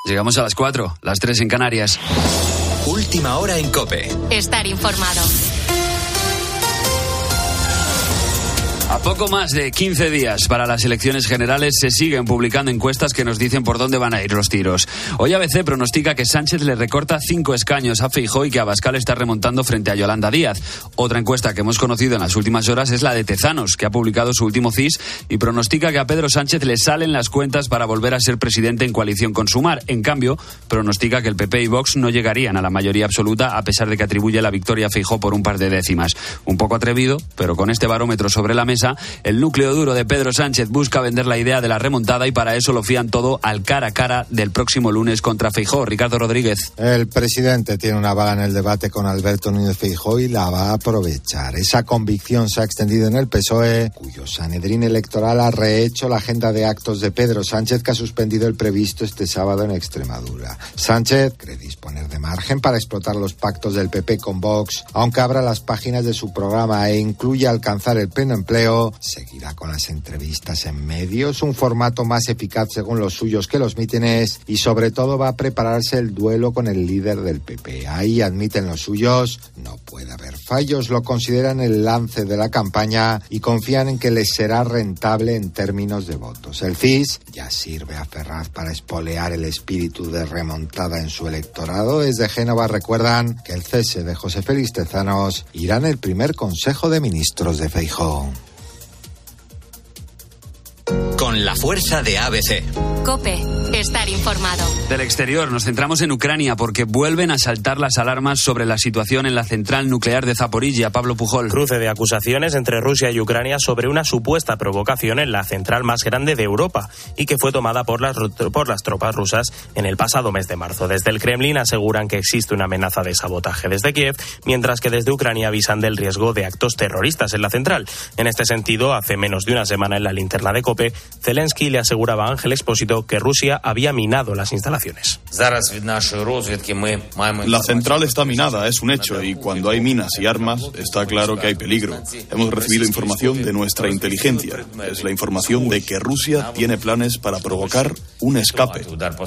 Llegamos a las 4, las 3 en Canarias. Última hora en COPE. Estar informado. A poco más de 15 días para las elecciones generales se siguen publicando encuestas que nos dicen por dónde van a ir los tiros. Hoy ABC pronostica que Sánchez le recorta 5 escaños a Feijóo y que Abascal está remontando frente a Yolanda Díaz. Otra encuesta que hemos conocido en las últimas horas es la de Tezanos, que ha publicado su último CIS y pronostica que a Pedro Sánchez le salen las cuentas para volver a ser presidente en coalición con Sumar. En cambio, pronostica que el PP y Vox no llegarían a la mayoría absoluta a pesar de que atribuye la victoria a Feijóo por un par de décimas. Un poco atrevido, pero con este barómetro sobre la mesa, el núcleo duro de Pedro Sánchez busca vender la idea de la remontada y para eso lo fían todo al cara a cara del próximo lunes contra Feijóo. Ricardo Rodríguez. El presidente tiene una bala en el debate con Alberto Núñez Feijóo y la va a aprovechar. Esa convicción se ha extendido en el PSOE, cuyo Sanedrín electoral ha rehecho la agenda de actos de Pedro Sánchez, que ha suspendido el previsto este sábado en Extremadura. Sánchez cree disponer de margen para explotar los pactos del PP con Vox, aunque abra las páginas de su programa e incluya alcanzar el pleno empleo. Seguirá con las entrevistas en medios, un formato más eficaz según los suyos que los mítines, y sobre todo va a prepararse el duelo con el líder del PP. Ahí admiten los suyos, no puede haber fallos, lo consideran el lance de la campaña y confían en que les será rentable en términos de votos. El CIS ya sirve a Ferraz para espolear el espíritu de remontada en su electorado. Desde Génova recuerdan que el cese de José Félix Tezanos irá en el primer Consejo de Ministros de Feijóo. Con la fuerza de ABC. COPE. Estar informado. Del exterior nos centramos en Ucrania porque vuelven a saltar las alarmas sobre la situación en la central nuclear de Zaporizhia. Pablo Pujol. Cruce de acusaciones entre Rusia y Ucrania sobre una supuesta provocación en la central más grande de Europa y que fue tomada por las tropas rusas en el pasado mes de marzo. Desde el Kremlin aseguran que existe una amenaza de sabotaje desde Kiev, mientras que desde Ucrania avisan del riesgo de actos terroristas en la central. En este sentido, hace menos de una semana en la linterna de COPE, Zelensky le aseguraba a Ángel Expósito que Rusia había minado las instalaciones. La central está minada, es un hecho, y cuando hay minas y armas, está claro que hay peligro. Hemos recibido información de nuestra inteligencia. Es la información de que Rusia tiene planes para provocar un escape.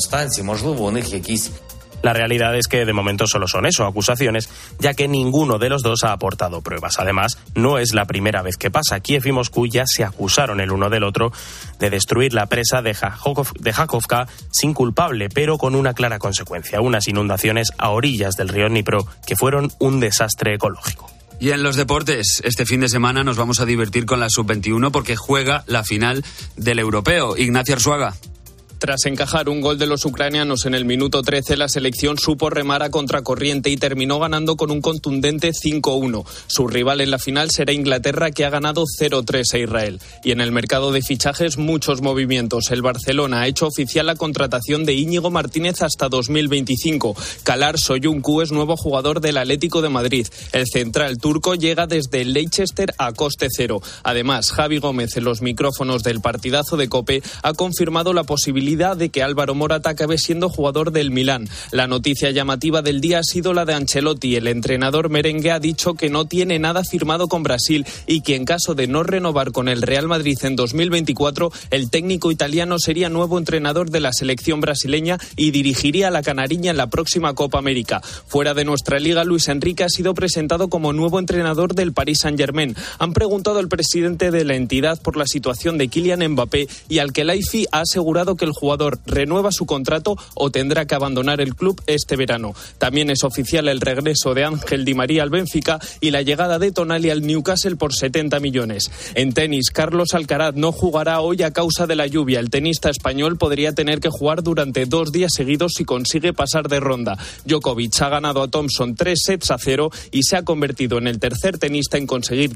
La realidad es que de momento solo son eso, acusaciones, ya que ninguno de los dos ha aportado pruebas. Además, no es la primera vez que pasa. Kiev y Moscú ya se acusaron el uno del otro de destruir la presa de Jakhovka sin culpable, pero con una clara consecuencia: unas inundaciones a orillas del río Dnipro que fueron un desastre ecológico. Y en los deportes, este fin de semana nos vamos a divertir con la Sub-21 porque juega la final del Europeo. Ignacio Arzuaga. Tras encajar un gol de los ucranianos en el minuto 13, la selección supo remar a contracorriente y terminó ganando con un contundente 5-1. Su rival en la final será Inglaterra, que ha ganado 0-3 a Israel. Y en el mercado de fichajes, muchos movimientos. El Barcelona ha hecho oficial la contratación de Íñigo Martínez hasta 2025. Kalar Soyuncu es nuevo jugador del Atlético de Madrid. El central turco llega desde Leicester a coste cero. Además, Javi Gómez, en los micrófonos del partidazo de COPE, ha confirmado la posibilidad de que Álvaro Morata acabe siendo jugador del Milán. La noticia llamativa del día ha sido la de Ancelotti. El entrenador merengue ha dicho que no tiene nada firmado con Brasil y que en caso de no renovar con el Real Madrid en 2024, el técnico italiano sería nuevo entrenador de la selección brasileña y dirigiría a la canariña en la próxima Copa América. Fuera de nuestra liga, Luis Enrique ha sido presentado como nuevo entrenador del Paris Saint-Germain. Han preguntado al presidente de la entidad por la situación de Kylian Mbappé y Al-Khelaifi ha asegurado que el jugador renueva su contrato o tendrá que abandonar el club este verano. También es oficial el regreso de Ángel Di María al Benfica y la llegada de Tonali al Newcastle por 70 millones. En tenis, Carlos Alcaraz no jugará hoy a causa de la lluvia. El tenista español podría tener que jugar durante 2 días seguidos si consigue pasar de ronda. Djokovic ha ganado a Thompson 3-0 y se ha convertido en el tercer tenista en conseguir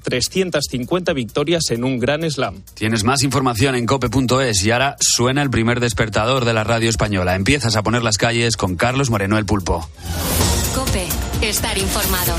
350 victorias en un Grand Slam. Tienes más información en cope.es y ahora suena el primer despertador de la radio española. Empiezas a poner las calles con Carlos Moreno el Pulpo. COPE. Estar informado.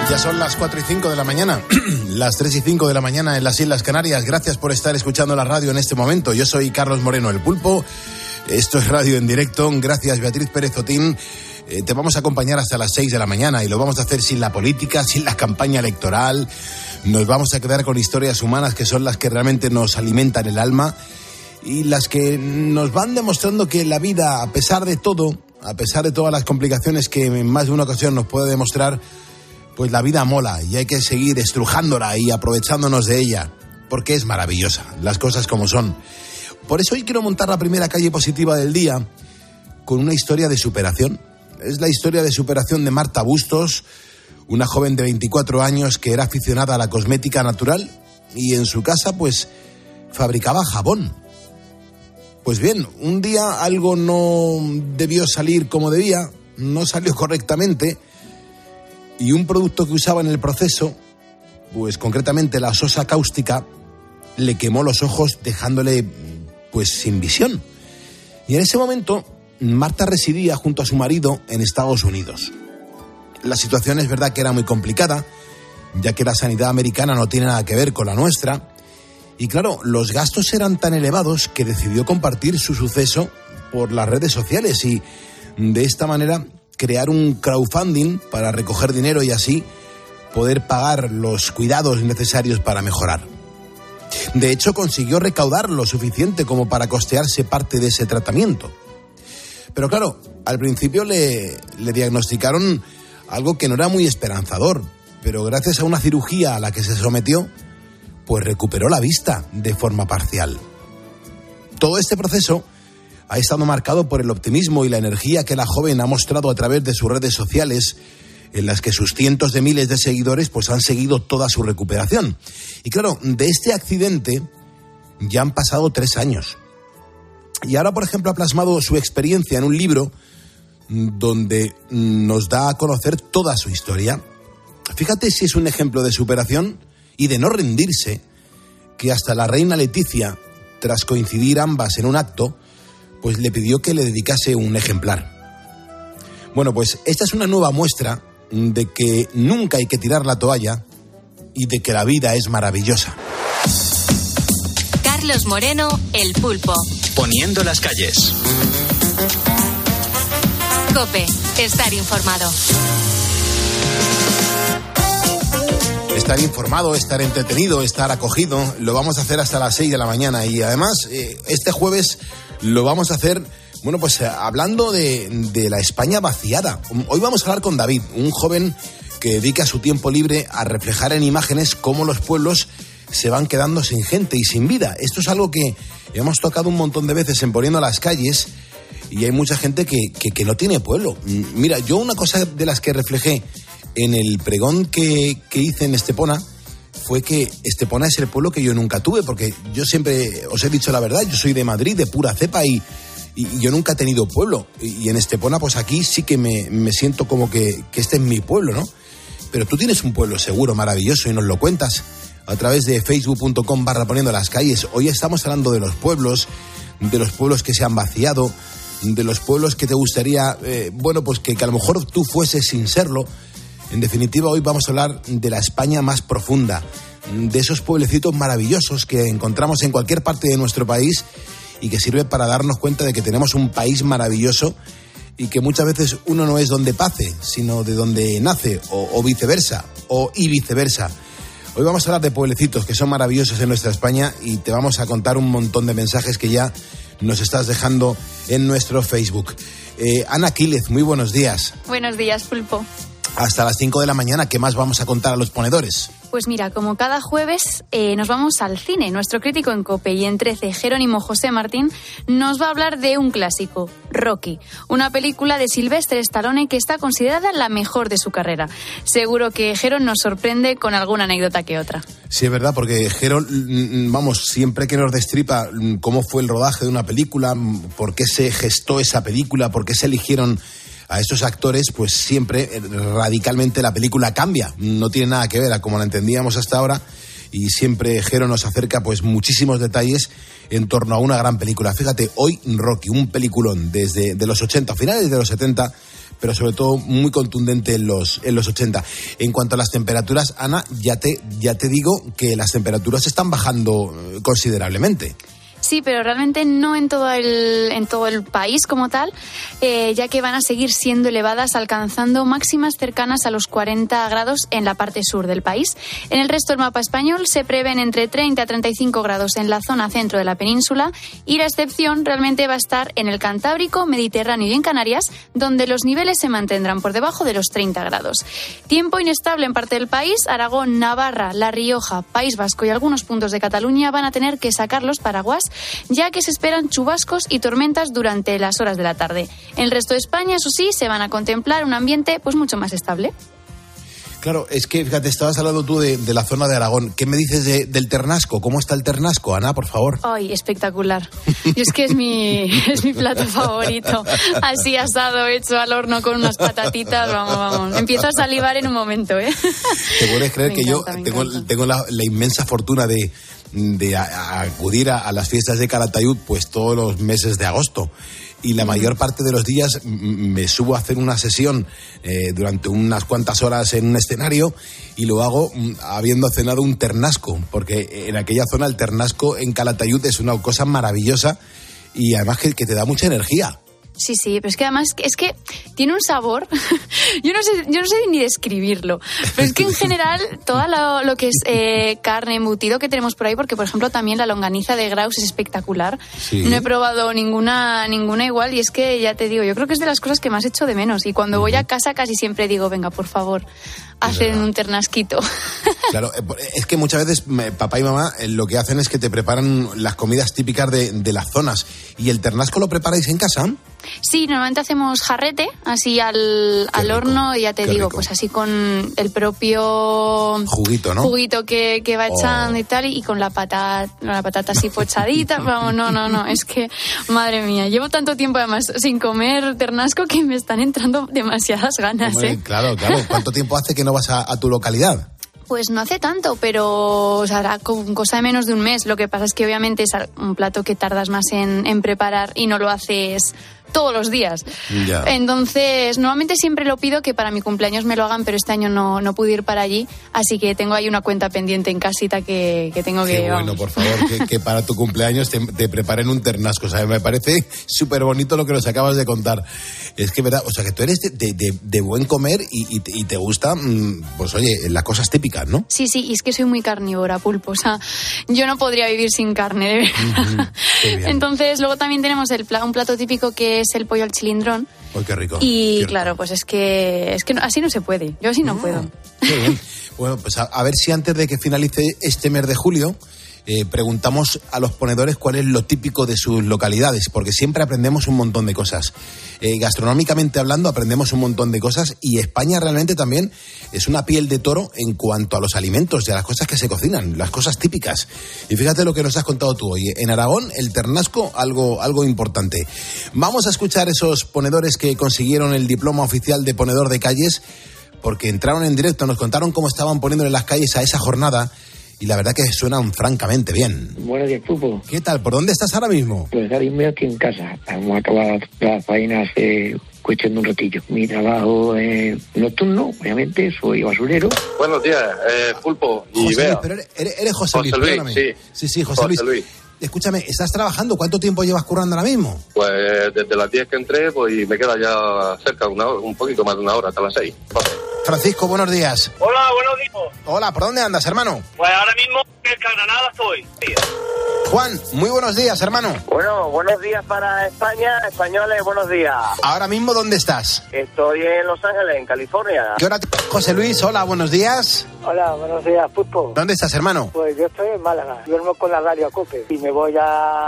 Ya son las 4 y 5 de la mañana, las 3 y 5 de la mañana en las Islas Canarias. Gracias por estar escuchando la radio en este momento. Yo soy Carlos Moreno, el Pulpo. Esto es Radio en Directo. Gracias, Beatriz Pérez Otín. Te vamos a acompañar hasta las 6 de la mañana y lo vamos a hacer sin la política, sin la campaña electoral. Nos vamos a quedar con historias humanas que son las que realmente nos alimentan el alma y las que nos van demostrando que la vida, a pesar de todo, a pesar de todas las complicaciones que en más de una ocasión nos puede demostrar, pues la vida mola y hay que seguir estrujándola y aprovechándonos de ella, porque es maravillosa, las cosas como son. Por eso hoy quiero montar la primera calle positiva del día con una historia de superación. Es la historia de superación de Marta Bustos, una joven de 24 años que era aficionada a la cosmética natural y en su casa pues fabricaba jabón. Pues bien, un día algo no debió salir como debía, no salió correctamente y un producto que usaba en el proceso, pues concretamente la sosa cáustica, le quemó los ojos dejándole pues sin visión. Y en ese momento Marta residía junto a su marido en Estados Unidos. La situación es verdad que era muy complicada, ya que la sanidad americana no tiene nada que ver con la nuestra. Y claro, los gastos eran tan elevados que decidió compartir su suceso por las redes sociales y de esta manera crear un crowdfunding para recoger dinero y así poder pagar los cuidados necesarios para mejorar. De hecho, consiguió recaudar lo suficiente como para costearse parte de ese tratamiento. Pero claro, al principio le diagnosticaron algo que no era muy esperanzador, pero gracias a una cirugía a la que se sometió, pues recuperó la vista de forma parcial. Todo este proceso ha estado marcado por el optimismo y la energía que la joven ha mostrado a través de sus redes sociales, en las que sus cientos de miles de seguidores pues han seguido toda su recuperación. Y claro, de este accidente ya han pasado 3 años. Y ahora, por ejemplo, ha plasmado su experiencia en un libro donde nos da a conocer toda su historia. Fíjate si es un ejemplo de superación y de no rendirse, que hasta la reina Leticia, tras coincidir ambas en un acto, pues le pidió que le dedicase un ejemplar. Bueno, pues esta es una nueva muestra de que nunca hay que tirar la toalla y de que la vida es maravillosa. Carlos Moreno, el Pulpo. Poniendo las calles. COPE, estar informado. Estar informado, estar entretenido, estar acogido, lo vamos a hacer hasta las 6 de la mañana y además este jueves lo vamos a hacer, bueno, pues hablando de la España vaciada. Hoy vamos a hablar con David, un joven que dedica su tiempo libre a reflejar en imágenes cómo los pueblos se van quedando sin gente y sin vida. Esto es algo que hemos tocado un montón de veces en Poniendo las Calles y hay mucha gente que no tiene pueblo. Mira, yo una cosa de las que reflejé en el pregón que hice en Estepona fue que Estepona es el pueblo que yo nunca tuve, porque yo siempre os he dicho la verdad, yo soy de Madrid, de pura cepa y yo nunca he tenido pueblo. Y en Estepona, pues aquí sí que me siento como que este es mi pueblo, ¿no? Pero tú tienes un pueblo seguro, maravilloso, y nos lo cuentas a través de facebook.com/Poniendo las Calles. Hoy estamos hablando de los pueblos que se han vaciado, de los pueblos que te gustaría, bueno, pues que a lo mejor tú fueses sin serlo. En definitiva, hoy vamos a hablar de la España más profunda, de esos pueblecitos maravillosos que encontramos en cualquier parte de nuestro país y que sirve para darnos cuenta de que tenemos un país maravilloso y que muchas veces uno no es donde pase, sino de donde nace, o viceversa, y viceversa. Hoy vamos a hablar de pueblecitos que son maravillosos en nuestra España y te vamos a contar un montón de mensajes que ya nos estás dejando en nuestro Facebook. Ana Quílez, muy buenos días. Buenos días, Pulpo. Hasta las 5 de la mañana, ¿qué más vamos a contar a los ponedores? Pues mira, como cada jueves nos vamos al cine. Nuestro crítico en COPE y en 13, Jerónimo José Martín, nos va a hablar de un clásico, Rocky, una película de Sylvester Stallone que está considerada la mejor de su carrera. Seguro que Jero nos sorprende con alguna anécdota que otra. Sí, es verdad, porque Jero, vamos, siempre que nos destripa cómo fue el rodaje de una película, por qué se gestó esa película, por qué se eligieron a estos actores, pues siempre radicalmente la película cambia. No tiene nada que ver a como la entendíamos hasta ahora y siempre Jero nos acerca pues muchísimos detalles en torno a una gran película. Fíjate, hoy Rocky, un peliculón desde de los 80, finales de los 70, pero sobre todo muy contundente en los 80. En cuanto a las temperaturas, Ana, ya te digo que las temperaturas están bajando considerablemente. Sí, pero realmente no en todo el país como tal, ya que van a seguir siendo elevadas, alcanzando máximas cercanas a los 40 grados en la parte sur del país. En el resto del mapa español se prevén entre 30 a 35 grados en la zona centro de la península, y la excepción realmente va a estar en el Cantábrico, Mediterráneo y en Canarias, donde los niveles se mantendrán por debajo de los 30 grados. Tiempo inestable en parte del país. Aragón, Navarra, La Rioja, País Vasco y algunos puntos de Cataluña van a tener que sacar los paraguas, ya que se esperan chubascos y tormentas durante las horas de la tarde. En el resto de España, eso sí, se van a contemplar un ambiente pues mucho más estable. Claro, es que, fíjate, estabas hablando tú de la zona de Aragón. ¿Qué me dices del Ternasco? ¿Cómo está el Ternasco, Ana, por favor? Ay, espectacular. Y es que es mi plato favorito. Así asado, hecho al horno con unas patatitas, vamos. Empiezo a salivar en un momento, ¿eh? ¿Te puedes creer que yo tengo la inmensa fortuna de acudir a las fiestas de Calatayud pues todos los meses de agosto? Y la mayor parte de los días me subo a hacer una sesión durante unas cuantas horas en un escenario, y lo hago habiendo cenado un ternasco, porque en aquella zona el ternasco en Calatayud es una cosa maravillosa, y además que te da mucha energía. Sí, pero es que además es que tiene un sabor, yo no sé ni describirlo, pero es que en general todo lo que es carne, embutido que tenemos por ahí, porque por ejemplo también la longaniza de Graus es espectacular, sí. No he probado ninguna igual, y es que ya te digo, yo creo que es de las cosas que más echo de menos, y cuando voy a casa casi siempre digo, venga, por favor, hacen un ternasquito. Claro, es que muchas veces papá y mamá lo que hacen es que te preparan las comidas típicas de las zonas. ¿Y el ternasco lo preparáis en casa? Sí, normalmente hacemos jarrete, así al horno, y ya te digo, pues así con el propio juguito, ¿no? Juguito que va echando y tal, y con la patata así pochadita. Vamos, no, es que, madre mía, llevo tanto tiempo además sin comer ternasco que me están entrando demasiadas ganas. Hombre, claro. ¿Cuánto tiempo hace que no vas a tu localidad? Pues no hace tanto, pero hará con cosa de menos de un mes. Lo que pasa es que obviamente es un plato que tardas más en preparar y no lo haces todos los días. Ya. Entonces, normalmente siempre lo pido que para mi cumpleaños me lo hagan, pero este año no pude ir para allí, así que tengo ahí una cuenta pendiente en casita que tengo que... Qué bueno, por favor, que para tu cumpleaños te preparen un ternasco. O sea, me parece súper bonito lo que nos acabas de contar. Es que, verdad, o sea, que tú eres de buen comer y te gusta, pues oye, las cosas típicas, ¿no? Sí, y es que soy muy carnívora, Pulpo. O sea, yo no podría vivir sin carne, de verdad. Entonces, luego también tenemos un plato típico que es el pollo al chilindrón. ¡Ay, qué rico! Y cierto. Claro, pues es que así no se puede. Yo así no puedo. Qué bien. Bueno, pues a ver si antes de que finalice este mes de julio preguntamos a los ponedores cuál es lo típico de sus localidades, porque siempre aprendemos un montón de cosas. Gastronómicamente hablando, aprendemos un montón de cosas, y España realmente también es una piel de toro en cuanto a los alimentos y a las cosas que se cocinan, las cosas típicas. Y fíjate lo que nos has contado tú hoy. En Aragón, el ternasco, algo importante. Vamos a escuchar esos ponedores que consiguieron el diploma oficial de ponedor de calles, porque entraron en directo, nos contaron cómo estaban poniendo en las calles a esa jornada, y la verdad que suenan francamente bien. Buenos días, Pupo. ¿Qué tal? ¿Por dónde estás ahora mismo? Pues ahora mismo aquí en casa. Hemos acabado las faenas cuestión de un ratillo. Mi trabajo es nocturno, obviamente, soy basurero. Buenos días, Pulpo y José Bea. Luis, pero eres José Luis, perdóname. Sí, José Luis. Escúchame, ¿estás trabajando? ¿Cuánto tiempo llevas currando ahora mismo? Pues desde las 10 que entré, pues me queda ya cerca, un poquito más de una hora, hasta las 6. Francisco, buenos días. Hola, buenos días. Hola, ¿por dónde andas, hermano? Pues ahora mismo en Granada estoy. Juan, muy buenos días, hermano. Bueno, buenos días para España, españoles, buenos días. Ahora mismo, ¿dónde estás? Estoy en Los Ángeles, en California. ¿Qué hora José Luis, hola, buenos días. Hola, buenos días, Pulpo. ¿Dónde estás, hermano? Pues yo estoy en Málaga, duermo con la radio COPE y me voy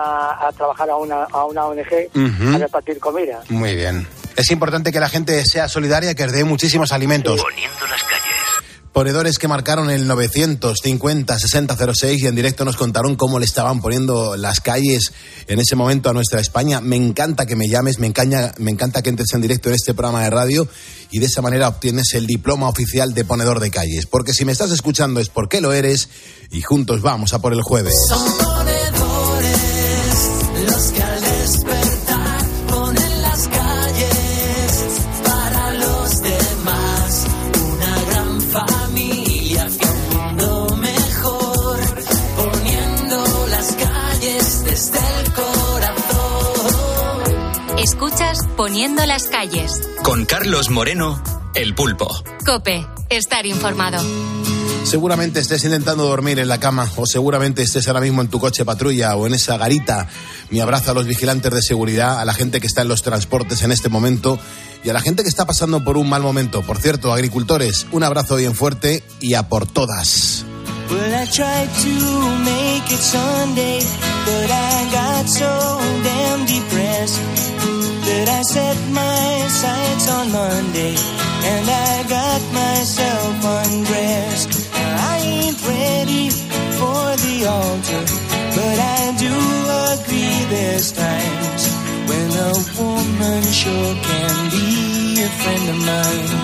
a trabajar a una ONG a repartir comida. Muy bien. Es importante que la gente sea solidaria, que os dé muchísimos alimentos. Poniendo las calles. Ponedores que marcaron el 950-6006 y en directo nos contaron cómo le estaban poniendo las calles en ese momento a nuestra España. Me encanta que me llames, me encanta que entres en directo en este programa de radio y de esa manera obtienes el diploma oficial de ponedor de calles. Porque si me estás escuchando es porque lo eres y juntos vamos a por el jueves. Son ponedores los que al despertar ponen las calles para Escuchas Poniendo las calles. Con Carlos Moreno, El Pulpo. COPE, estar informado. Seguramente estés intentando dormir en la cama o seguramente estés ahora mismo en tu coche patrulla o en esa garita. Mi abrazo a los vigilantes de seguridad, a la gente que está en los transportes en este momento y a la gente que está pasando por un mal momento. Por cierto, agricultores, un abrazo bien fuerte y a por todas. Well, I tried to make it Sunday, but I got so damn depressed that I set my sights on Monday and I got myself undressed. I ain't ready for the altar, but I do agree there's times when a woman sure can be a friend of mine.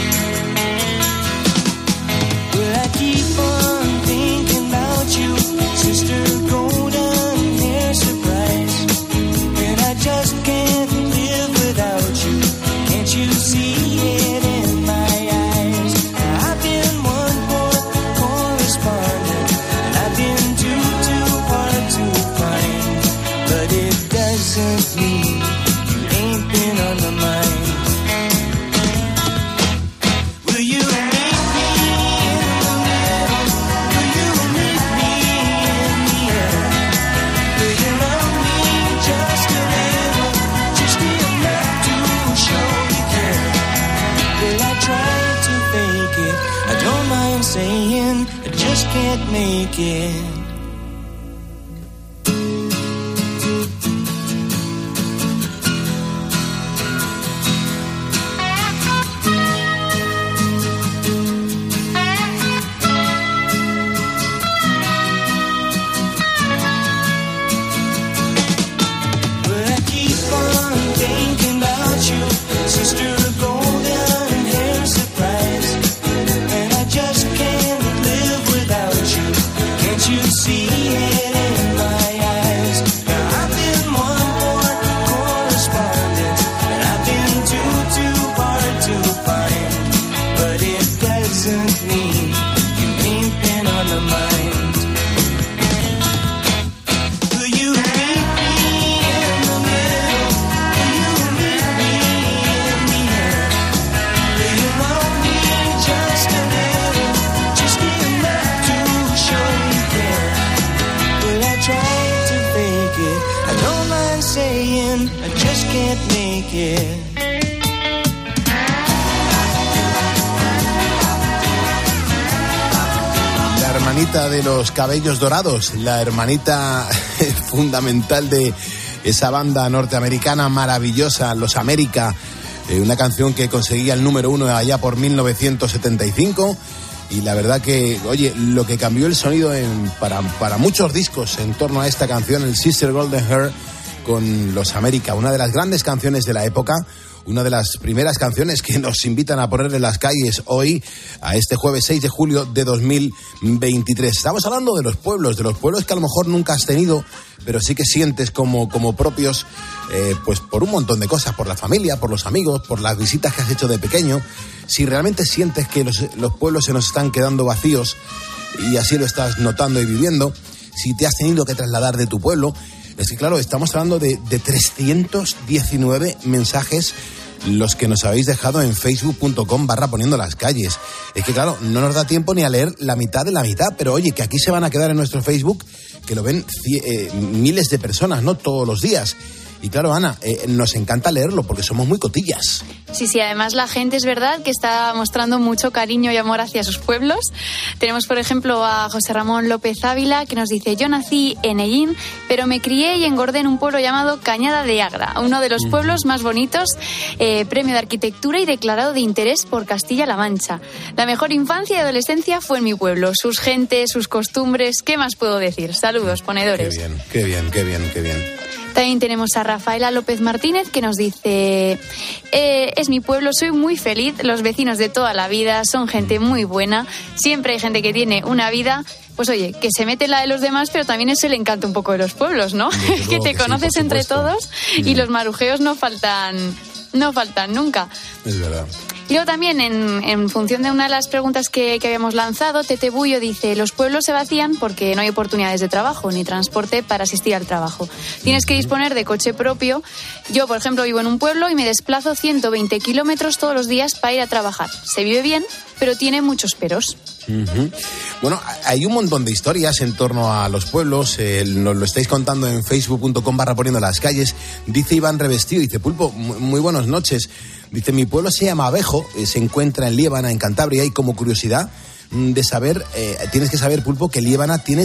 Well, I keep on thinking about you, sister golden hair surprise, and I just can't live without you. Can't you see it in my eyes? I've been one poor correspondent, and I've been too hard to find, but it doesn't mean you ain't been on my mind. Will you meet me in the middle? Will you meet me in the air? Will you love me just a little, just enough to show you care? Will I try to fake it? I don't mind saying I just can't make it. But I keep on thinking about you, sister golden hair surprise, and I just can't live without you. Can't you see it in my eyes? Now I've been one more correspondent, and I've been too hard to find, but it doesn't mean you ain't been on my mind. Will you meet me in the middle? Will you meet me in the air? Will you love me just a little, just enough to show you care? Will I try to fake it? I don't mind saying I just can't make it. La hermanita de los cabellos dorados, la hermanita fundamental de esa banda norteamericana maravillosa, Los América, una canción que conseguía el número 1 allá por 1975 y la verdad que, oye, lo que cambió el sonido para muchos discos en torno a esta canción, el Sister Golden Hair con Los América, una de las grandes canciones de la época, una de las primeras canciones que nos invitan a poner en las calles hoy, a este jueves 6 de julio de 2023. Estamos hablando de los pueblos que a lo mejor nunca has tenido, pero sí que sientes como propios, pues por un montón de cosas, por la familia, por los amigos, por las visitas que has hecho de pequeño. Si realmente sientes que los pueblos se nos están quedando vacíos, y así lo estás notando y viviendo, si te has tenido que trasladar de tu pueblo, es que claro, estamos hablando de 319 mensajes los que nos habéis dejado en facebook.com/poniendo las calles. Es que claro, no nos da tiempo ni a leer la mitad de la mitad, pero oye, que aquí se van a quedar en nuestro Facebook, que lo ven miles de personas, ¿no? Todos los días. Y claro, Ana, nos encanta leerlo porque somos muy cotillas. Sí, además la gente es verdad que está mostrando mucho cariño y amor hacia sus pueblos. Tenemos, por ejemplo, a José Ramón López Ávila, que nos dice: yo nací en Ellín, pero me crié y engordé en un pueblo llamado Cañada de Agra, uno de los pueblos más bonitos, premio de arquitectura y declarado de interés por Castilla-La Mancha. La mejor infancia y adolescencia fue en mi pueblo, sus gentes, sus costumbres, ¿qué más puedo decir? Saludos, ponedores. Qué bien. También tenemos a Rafaela López Martínez, que nos dice: es mi pueblo, soy muy feliz, los vecinos de toda la vida son gente muy buena, siempre hay gente que tiene una vida, pues oye, que se mete en la de los demás, pero también es el encanto un poco de los pueblos, ¿no? Que te conoces entre todos y los marujeos no faltan nunca. Es verdad. Y luego también, en función de una de las preguntas que habíamos lanzado, Tete Bullo dice: los pueblos se vacían porque no hay oportunidades de trabajo ni transporte para asistir al trabajo. Tienes que disponer de coche propio. Yo, por ejemplo, vivo en un pueblo y me desplazo 120 kilómetros todos los días para ir a trabajar. Se vive bien, pero tiene muchos peros. Uh-huh. Bueno, hay un montón de historias en torno a los pueblos. Nos lo estáis contando en facebook.com/poniendo las calles. Dice Iván Revestido, dice: Pulpo, muy buenas noches. Dice: mi pueblo se llama Abejo, se encuentra en Liébana, en Cantabria, y como curiosidad de saber, tienes que saber, Pulpo, que Liébana tiene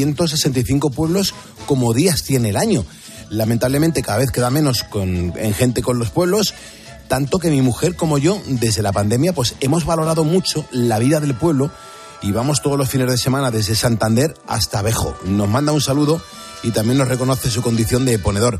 365 pueblos como días tiene el año. Lamentablemente cada vez queda menos en gente con los pueblos, tanto que mi mujer como yo, desde la pandemia, pues hemos valorado mucho la vida del pueblo y vamos todos los fines de semana desde Santander hasta Abejo. Nos manda un saludo y también nos reconoce su condición de ponedor.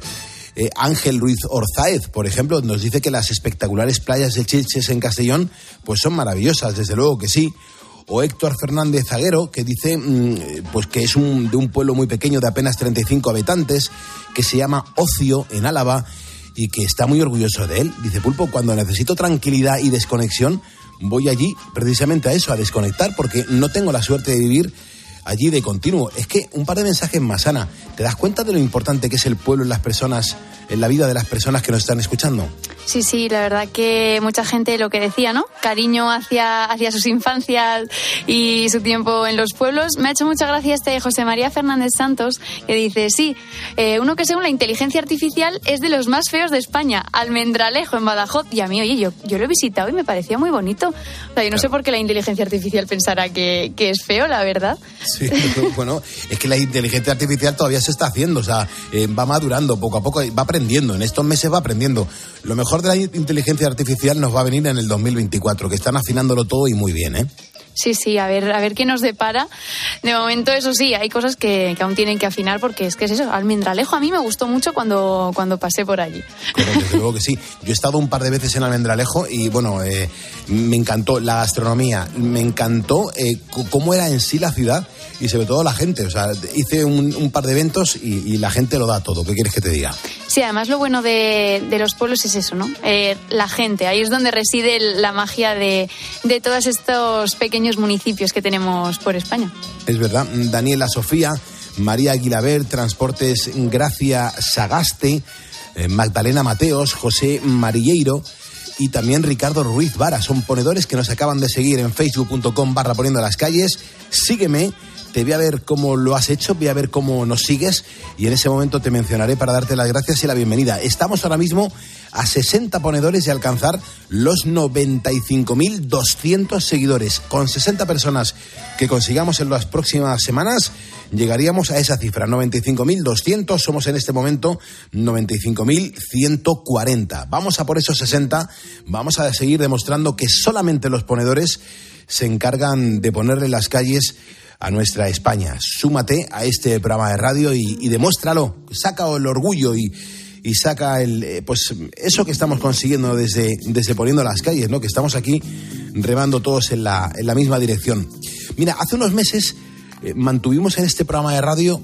Ángel Ruiz Orzáez, por ejemplo, nos dice que las espectaculares playas de Chilches en Castellón pues son maravillosas, desde luego que sí. O Héctor Fernández Zaguero, que dice pues que es de un pueblo muy pequeño de apenas 35 habitantes, que se llama Ocio, en Álava, y que está muy orgulloso de él. Dice: Pulpo, cuando necesito tranquilidad y desconexión, voy allí precisamente a eso, a desconectar, porque no tengo la suerte de vivir allí de continuo. Es que un par de mensajes más, Ana. ¿Te das cuenta de lo importante que es el pueblo en las personas, en la vida de las personas que nos están escuchando? Sí, la verdad que mucha gente, lo que decía, ¿no? Cariño hacia sus infancias y su tiempo en los pueblos. Me ha hecho mucha gracia José María Fernández Santos, que dice: sí, uno que según la inteligencia artificial es de los más feos de España, Almendralejo, en Badajoz. Y a mí, oye, yo lo he visitado y me parecía muy bonito. O sea, yo no sé por qué la inteligencia artificial pensará que es feo, la verdad. Sí, bueno, es que la inteligencia artificial todavía se está haciendo, o sea, va madurando poco a poco, va aprendiendo, en estos meses va aprendiendo. Lo mejor de la inteligencia artificial nos va a venir en el 2024, que están afinándolo todo y muy bien, ¿eh? Sí, a ver qué nos depara. De momento, eso sí, hay cosas que aún tienen que afinar, porque es eso, Almendralejo a mí me gustó mucho cuando pasé por allí. Desde luego que sí. Yo he estado un par de veces en Almendralejo y bueno, me encantó la gastronomía, me encantó cómo era en sí la ciudad y sobre todo la gente. O sea, hice un par de eventos y la gente lo da todo. ¿Qué quieres que te diga? Sí, además lo bueno de los pueblos es eso, ¿no? La gente, ahí es donde reside la magia de todos estos pequeños municipios que tenemos por España. Es verdad. Daniela Sofía, María Aguilaber, Transportes Gracia Sagaste, Magdalena Mateos, José Marilleiro y también Ricardo Ruiz Vara. Son ponedores que nos acaban de seguir en facebook.com/poniendo las calles. Sígueme. Te voy a ver cómo lo has hecho, voy a ver cómo nos sigues y en ese momento te mencionaré para darte las gracias y la bienvenida. Estamos ahora mismo a 60 ponedores de alcanzar los 95.200 seguidores. Con 60 personas que consigamos en las próximas semanas, llegaríamos a esa cifra, 95.200. Somos en este momento 95.140. Vamos a por esos 60, vamos a seguir demostrando que solamente los ponedores se encargan de ponerle las calles a nuestra España. Súmate a este programa de radio y demuéstralo. Saca el orgullo y saca pues eso que estamos consiguiendo desde poniendo las calles, ¿no? Que estamos aquí remando todos en la misma dirección. Mira, hace unos meses mantuvimos en este programa de radio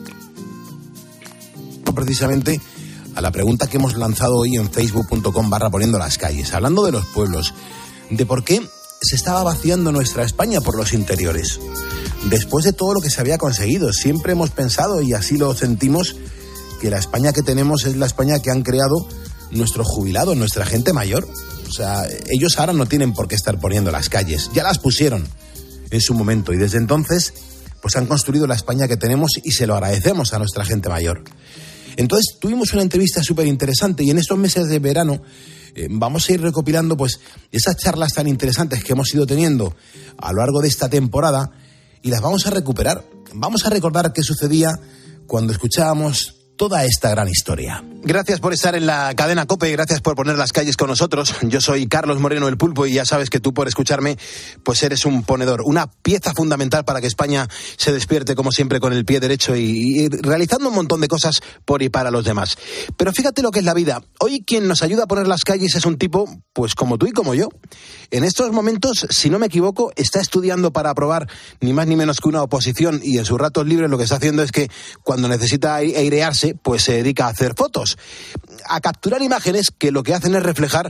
precisamente a la pregunta que hemos lanzado hoy en facebook.com/poniendo las calles, hablando de los pueblos, de por qué se estaba vaciando nuestra España por los interiores. Después de todo lo que se había conseguido, siempre hemos pensado, y así lo sentimos, que la España que tenemos es la España que han creado nuestros jubilados, nuestra gente mayor. O sea, ellos ahora no tienen por qué estar poniendo las calles, ya las pusieron en su momento y desde entonces pues han construido la España que tenemos y se lo agradecemos a nuestra gente mayor. Entonces tuvimos una entrevista súper interesante y en estos meses de verano vamos a ir recopilando pues esas charlas tan interesantes que hemos ido teniendo a lo largo de esta temporada y las vamos a recuperar. Vamos a recordar qué sucedía cuando escuchábamos toda esta gran historia. Gracias por estar en la cadena COPE, gracias por poner las calles con nosotros. Yo soy Carlos Moreno, el Pulpo, y ya sabes que tú por escucharme pues eres un ponedor, una pieza fundamental para que España se despierte como siempre con el pie derecho y realizando un montón de cosas por y para los demás. Pero fíjate lo que es la vida. Hoy quien nos ayuda a poner las calles es un tipo pues como tú y como yo. En estos momentos, si no me equivoco, está estudiando para aprobar ni más ni menos que una oposición y en sus ratos libres lo que está haciendo es que cuando necesita airearse pues se dedica a hacer fotos, a capturar imágenes que lo que hacen es reflejar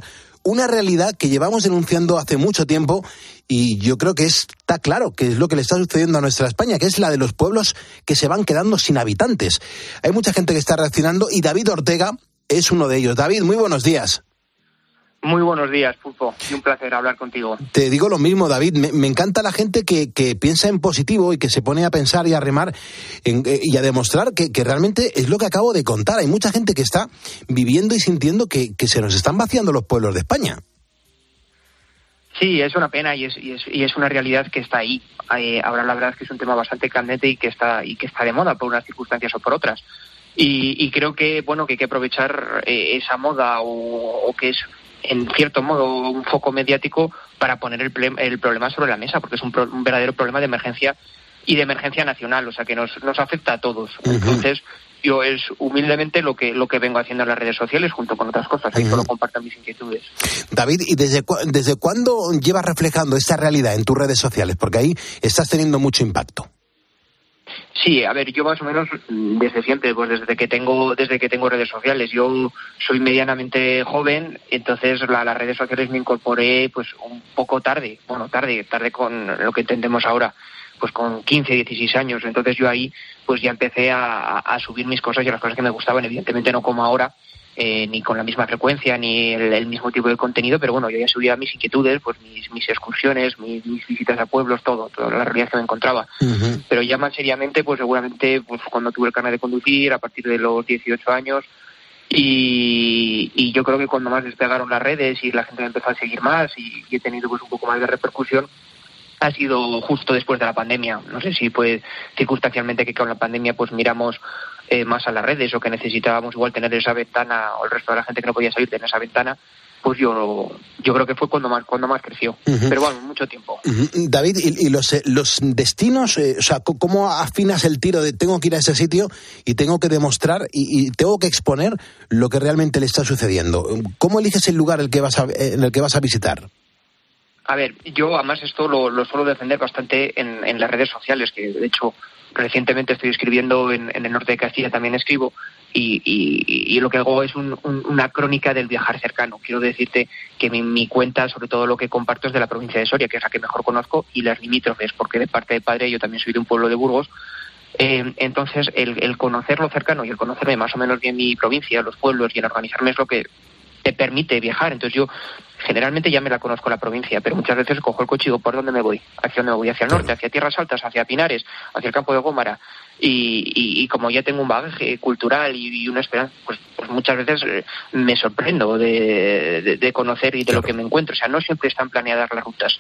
una realidad que llevamos denunciando hace mucho tiempo y yo creo que está claro que es lo que le está sucediendo a nuestra España, que es la de los pueblos que se van quedando sin habitantes. Hay mucha gente que está reaccionando y David Ortega es uno de ellos. David, muy buenos días. Muy buenos días, Pulpo, y un placer hablar contigo. Te digo lo mismo, David, me encanta la gente que piensa en positivo y que se pone a pensar y a remar y a demostrar que realmente es lo que acabo de contar. Hay mucha gente que está viviendo y sintiendo que se nos están vaciando los pueblos de España. Sí, es una pena y es una realidad que está ahí. Ahora la verdad es que es un tema bastante candente y que está de moda por unas circunstancias o por otras. Y creo que que hay que aprovechar esa moda o que es en cierto modo un foco mediático para poner el problema sobre la mesa, porque es un verdadero problema de emergencia y de emergencia nacional, o sea que nos afecta a todos. Uh-huh. Entonces yo es humildemente lo que vengo haciendo en las redes sociales junto con otras cosas, ahí solo comparto mis inquietudes. David, ¿y desde cuándo llevas reflejando esta realidad en tus redes sociales? Porque ahí estás teniendo mucho impacto. Sí, a ver, yo más o menos desde siempre, pues desde que tengo redes sociales. Yo soy medianamente joven, entonces las redes sociales me incorporé pues un poco tarde con lo que entendemos ahora, pues con 15, 16 años. Entonces yo ahí pues ya empecé a subir mis cosas y las cosas que me gustaban, evidentemente no como ahora, ni con la misma frecuencia, ni el mismo tipo de contenido, pero bueno, yo ya subía mis inquietudes, pues mis excursiones, mis visitas a pueblos, toda la realidad que me encontraba. Uh-huh. Pero ya más seriamente, pues seguramente pues cuando tuve el carnet de conducir, a partir de los 18 años, y yo creo que cuando más despegaron las redes y la gente me empezó a seguir más y he tenido pues un poco más de repercusión, ha sido justo después de la pandemia. No sé si fue circunstancialmente que con la pandemia pues miramos más a las redes o que necesitábamos igual tener esa ventana, o el resto de la gente que no podía salir tener esa ventana, pues yo creo que fue cuando más creció. Uh-huh. Pero bueno, mucho tiempo. Uh-huh. David, ¿y los destinos? O sea, ¿cómo afinas el tiro de tengo que ir a ese sitio y tengo que demostrar y tengo que exponer lo que realmente le está sucediendo? ¿Cómo eliges el lugar en el que vas a visitar? A ver, yo además esto lo suelo defender bastante en las redes sociales, que de hecho recientemente estoy escribiendo en el norte de Castilla, también escribo, y lo que hago es una crónica del viajar cercano. Quiero decirte que mi cuenta, sobre todo lo que comparto, es de la provincia de Soria, que es la que mejor conozco, y las limítrofes, porque de parte de padre yo también soy de un pueblo de Burgos. Entonces el conocer lo cercano y el conocerme más o menos bien mi provincia, los pueblos, y el organizarme es lo que te permite viajar. Entonces yo generalmente ya me la conozco la provincia, pero muchas veces cojo el coche y digo, ¿por dónde me voy? ¿Hacia dónde me voy? Hacia el norte, hacia Tierras Altas, hacia Pinares, hacia el campo de Gómara. Y como ya tengo un bagaje cultural y una esperanza, pues muchas veces me sorprendo de conocer y de lo que me encuentro. O sea, no siempre están planeadas las rutas.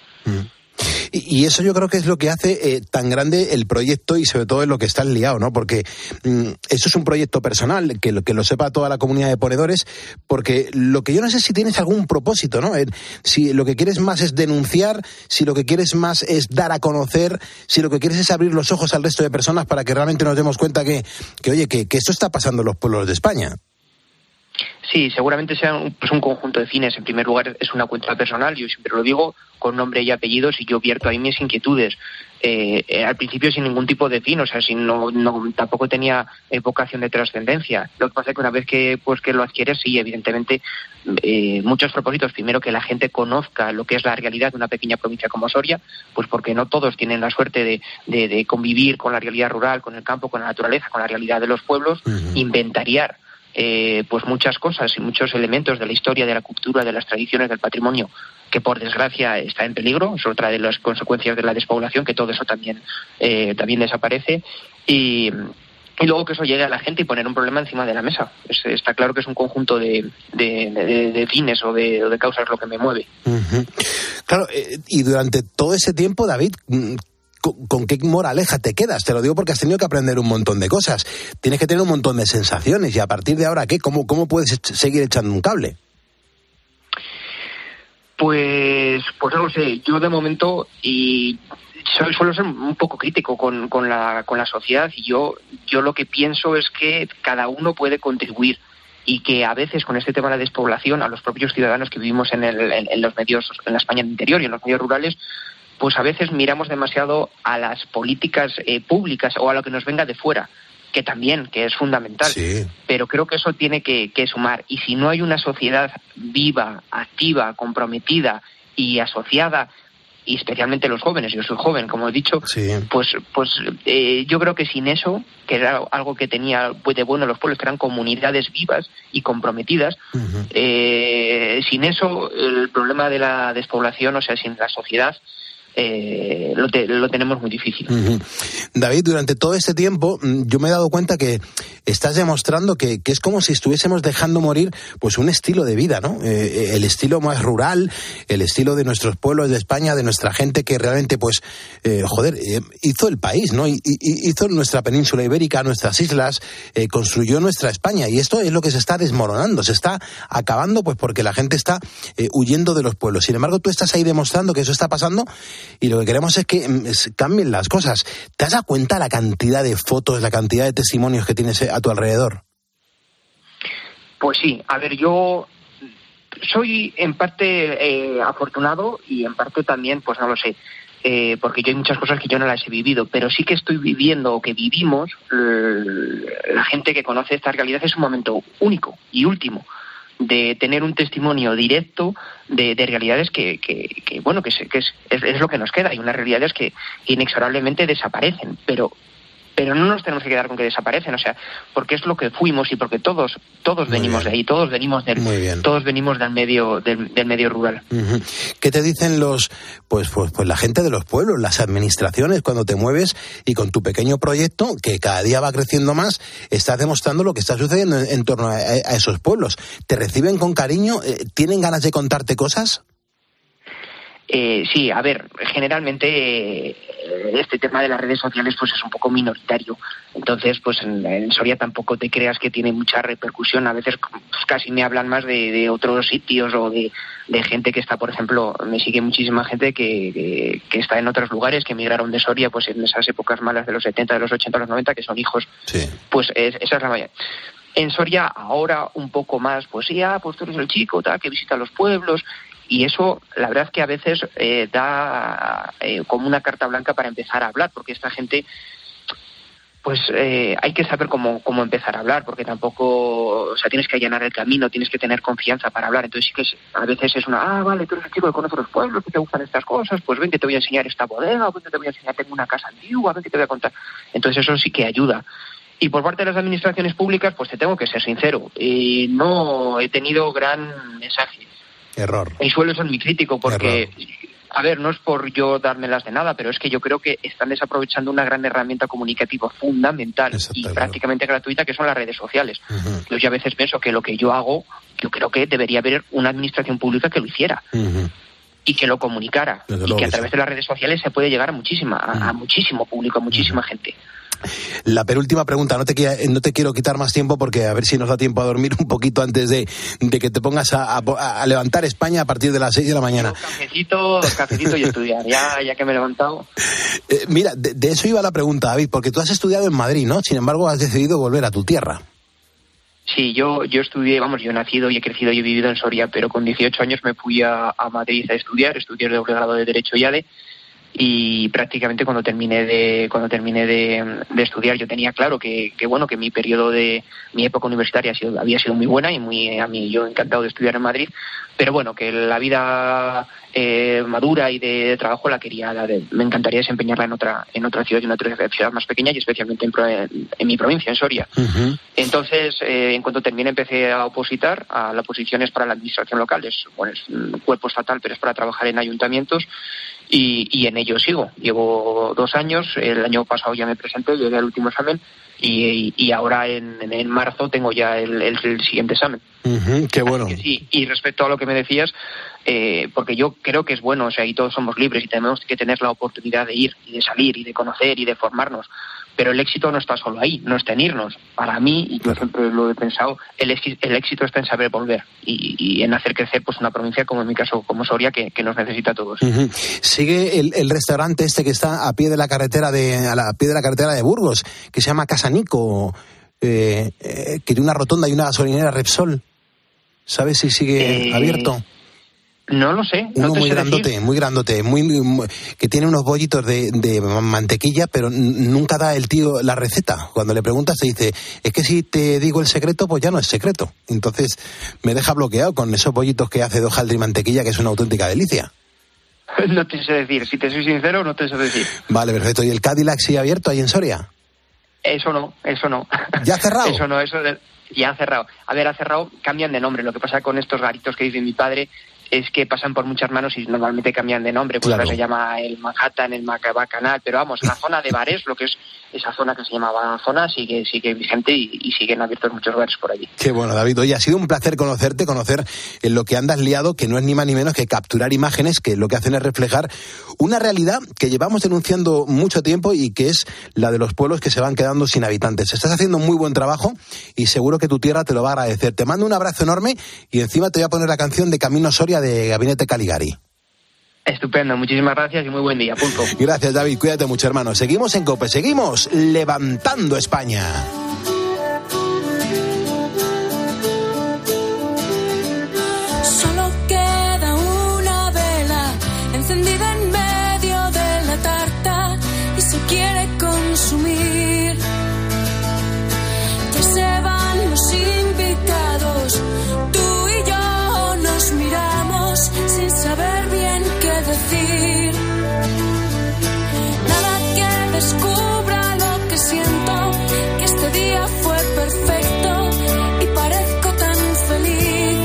Y eso yo creo que es lo que hace tan grande el proyecto y sobre todo en lo que estás liado, ¿no? Porque eso es un proyecto personal, que lo sepa toda la comunidad de ponedores, porque lo que yo no sé si tienes algún propósito, ¿no? Si lo que quieres más es denunciar, si lo que quieres más es dar a conocer, si lo que quieres es abrir los ojos al resto de personas para que realmente nos demos cuenta que esto está pasando en los pueblos de España. Sí, seguramente sea un conjunto de fines. En primer lugar, es una cuenta personal, yo siempre lo digo, con nombre y apellidos, y yo vierto ahí mis inquietudes. Al principio sin ningún tipo de fin, o sea, tampoco tenía vocación de trascendencia. Lo que pasa es que una vez que lo adquieres, sí, evidentemente, muchos propósitos. Primero, que la gente conozca lo que es la realidad de una pequeña provincia como Soria, pues porque no todos tienen la suerte de convivir con la realidad rural, con el campo, con la naturaleza, con la realidad de los pueblos, inventariar pues muchas cosas y muchos elementos de la historia, de la cultura, de las tradiciones, del patrimonio, que por desgracia está en peligro. Es otra de las consecuencias de la despoblación, que todo eso también desaparece, y luego que eso llegue a la gente y poner un problema encima de la mesa. Está claro que es un conjunto de fines o de causas lo que me mueve. Uh-huh. Claro, y durante todo ese tiempo, David, ¿con qué moraleja te quedas? Te lo digo porque has tenido que aprender un montón de cosas. Tienes que tener un montón de sensaciones. Y a partir de ahora, ¿qué? ¿Cómo puedes seguir echando un cable? Pues no lo sé. Yo de momento suelo ser un poco crítico con la sociedad. Y yo lo que pienso es que cada uno puede contribuir. Y que a veces con este tema de la despoblación, a los propios ciudadanos que vivimos en los medios, en la España interior y en los medios rurales, pues a veces miramos demasiado a las políticas públicas o a lo que nos venga de fuera. que también, que es fundamental. Sí. Pero creo que eso tiene que sumar. Y si no hay una sociedad viva, activa, comprometida y asociada, y especialmente los jóvenes, yo soy joven, como he dicho, sí. pues yo creo que sin eso, que era algo que tenía de bueno los pueblos, que eran comunidades vivas y comprometidas, sin eso el problema de la despoblación, o sea, sin la sociedad, lo tenemos muy difícil. David, durante todo este tiempo yo me he dado cuenta que estás demostrando que es como si estuviésemos dejando morir pues un estilo de vida, ¿no? El estilo más rural, el estilo de nuestros pueblos de España, de nuestra gente que realmente pues hizo el país, ¿no? Hizo nuestra península ibérica, nuestras islas, construyó nuestra España, y esto es lo que se está desmoronando, se está acabando pues porque la gente está huyendo de los pueblos. Sin embargo, tú estás ahí demostrando que eso está pasando, y lo que queremos es que cambien las cosas. ¿Te has dado cuenta la cantidad de fotos, la cantidad de testimonios que tienes a tu alrededor? Pues sí, a ver, yo soy en parte afortunado y en parte también, pues no lo sé, porque yo hay muchas cosas que yo no las he vivido, pero sí que estoy viviendo o que vivimos, la gente que conoce esta realidad es un momento único y último, de tener un testimonio directo de realidades que es lo que nos queda, y unas realidades que inexorablemente desaparecen, pero no nos tenemos que quedar con que desaparecen, o sea, porque es lo que fuimos y porque todos venimos de ahí, todos venimos del medio rural. ¿Qué te dicen pues la gente de los pueblos, las administraciones, cuando te mueves y con tu pequeño proyecto, que cada día va creciendo más, estás demostrando lo que está sucediendo en torno a esos pueblos? ¿Te reciben con cariño? ¿Tienen ganas de contarte cosas? Sí, a ver, generalmente este tema de las redes sociales pues es un poco minoritario. Entonces, pues en Soria tampoco te creas que tiene mucha repercusión. A veces pues, casi me hablan más de otros sitios o de gente que está, por ejemplo, me sigue muchísima gente que está en otros lugares, que emigraron de Soria pues en esas épocas malas de los 70, de los 80, de los 90, que son hijos. Sí. Pues esa es la mayoría. En Soria ahora un poco más, pues ya, pues tú eres el chico, tal, que visita los pueblos. Y eso, la verdad es que a veces da como una carta blanca para empezar a hablar, porque esta gente, pues hay que saber cómo empezar a hablar, porque tampoco, o sea, tienes que allanar el camino, tienes que tener confianza para hablar. Entonces sí que a veces es vale, tú eres el chico que conoce los pueblos, que te gustan estas cosas, pues ven que te voy a enseñar esta bodega, ven que te voy a enseñar, tengo una casa antigua, ven que te voy a contar. Entonces eso sí que ayuda. Y por parte de las administraciones públicas, pues te tengo que ser sincero, no he tenido gran mensaje. Error. Y suelo ser muy crítico porque, a ver, no es por yo dármelas de nada, pero es que yo creo que están desaprovechando una gran herramienta comunicativa fundamental y prácticamente gratuita, que son las redes sociales. Yo a veces pienso que lo que yo hago, yo creo que debería haber una administración pública que lo hiciera. Y que lo comunicara. Y que a través de las redes sociales se puede llegar a muchísimo público, a muchísima gente. La penúltima pregunta, no te quiero quitar más tiempo, porque a ver si nos da tiempo a dormir un poquito antes de que te pongas a levantar España a partir de las 6 de la mañana. Cafecito y estudiar, ya que me he levantado. Mira, de eso iba la pregunta, David, porque tú has estudiado en Madrid, ¿no? Sin embargo, has decidido volver a tu tierra. Sí, yo estudié, yo he nacido y he crecido y he vivido en Soria, pero con 18 años me fui a Madrid a estudié el doble grado de Derecho y ADE. Y prácticamente cuando terminé de estudiar, yo tenía claro que mi periodo de mi época universitaria había sido muy buena y yo encantado de estudiar en Madrid, pero bueno, que la vida madura y de trabajo me encantaría desempeñarla en otra ciudad, más pequeña, y especialmente en mi provincia, en Soria. Entonces, en cuanto terminé, empecé a opositar a las posiciones para la administración local. Es un cuerpo estatal, pero es para trabajar en ayuntamientos. Y en ello sigo. Llevo 2 años, el año pasado ya me presenté, llegué al último examen y ahora en marzo tengo ya el siguiente examen. Qué bueno. Sí. Y respecto a lo que me decías, porque yo creo que es bueno, o sea, y todos somos libres y tenemos que tener la oportunidad de ir y de salir y de conocer y de formarnos. Pero el éxito no está solo ahí, no está en irnos. Para mí, y yo siempre lo he pensado, el éxito está en saber volver y en hacer crecer pues una provincia, como en mi caso, como Soria, que nos necesita a todos. Sigue el restaurante este que está a pie de la carretera de Burgos, que se llama Casa Nico, que tiene una rotonda y una gasolinera Repsol. ¿Sabes si sigue abierto? No lo sé. Uno no te muy sé grandote, decir. muy grandote, muy, que tiene unos bollitos de mantequilla, pero nunca da el tío la receta. Cuando le preguntas te dice, es que si te digo el secreto, pues ya no es secreto. Entonces me deja bloqueado con esos bollitos que hace de hojaldre y mantequilla, que es una auténtica delicia. No te sé decir. Si te soy sincero, no te sé decir. Vale, perfecto. ¿Y el Cadillac sigue abierto ahí en Soria? Eso no. ¿Ya ha cerrado? Eso no, ya ha cerrado. A ver, ha cerrado, cambian de nombre. Lo que pasa con estos garitos que dice mi padre es que pasan por muchas manos y normalmente cambian de nombre. Pues ahora se llama el Manhattan, el Bacanal, pero vamos, la zona de bares, lo que es esa zona que se llamaba zona, sigue vigente y siguen abiertos muchos bares por allí. Qué bueno, David. Oye, ha sido un placer conocer en lo que andas liado, que no es ni más ni menos que capturar imágenes, que lo que hacen es reflejar una realidad que llevamos denunciando mucho tiempo y que es la de los pueblos que se van quedando sin habitantes. Estás haciendo un muy buen trabajo y seguro que tu tierra te lo va a agradecer. Te mando un abrazo enorme y encima te voy a poner la canción de Camino Soria de Gabinete Caligari. Estupendo, muchísimas gracias y muy buen día, Pulpo. Gracias, David, cuídate mucho, hermano. Seguimos en COPE, seguimos levantando España. Solo queda una vela encendida en medio de la tarta y se quiere consumir. Ya se van los invitados, tú y yo nos miramos sin saber bien qué decir. Nada que descubra lo que siento, que este día fue perfecto y parezco tan feliz.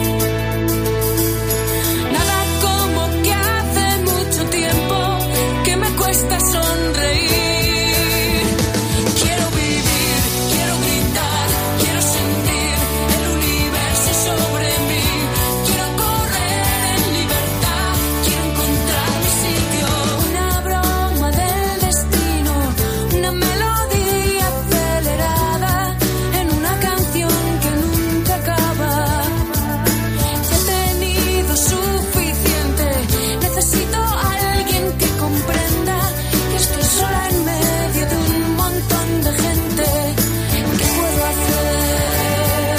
Nada como que hace mucho tiempo que me cuesta sonreír. Quiero vivir, quiero gritar, quiero sentir el universo sobre mí. Quiero correr en libertad, quiero encontrar mi sitio. Una broma del destino, una melodía acelerada en una canción que nunca acaba. Ya he tenido suficiente, necesito a alguien que comprenda que estoy sola en medio de un montón de gente. ¿Qué puedo hacer?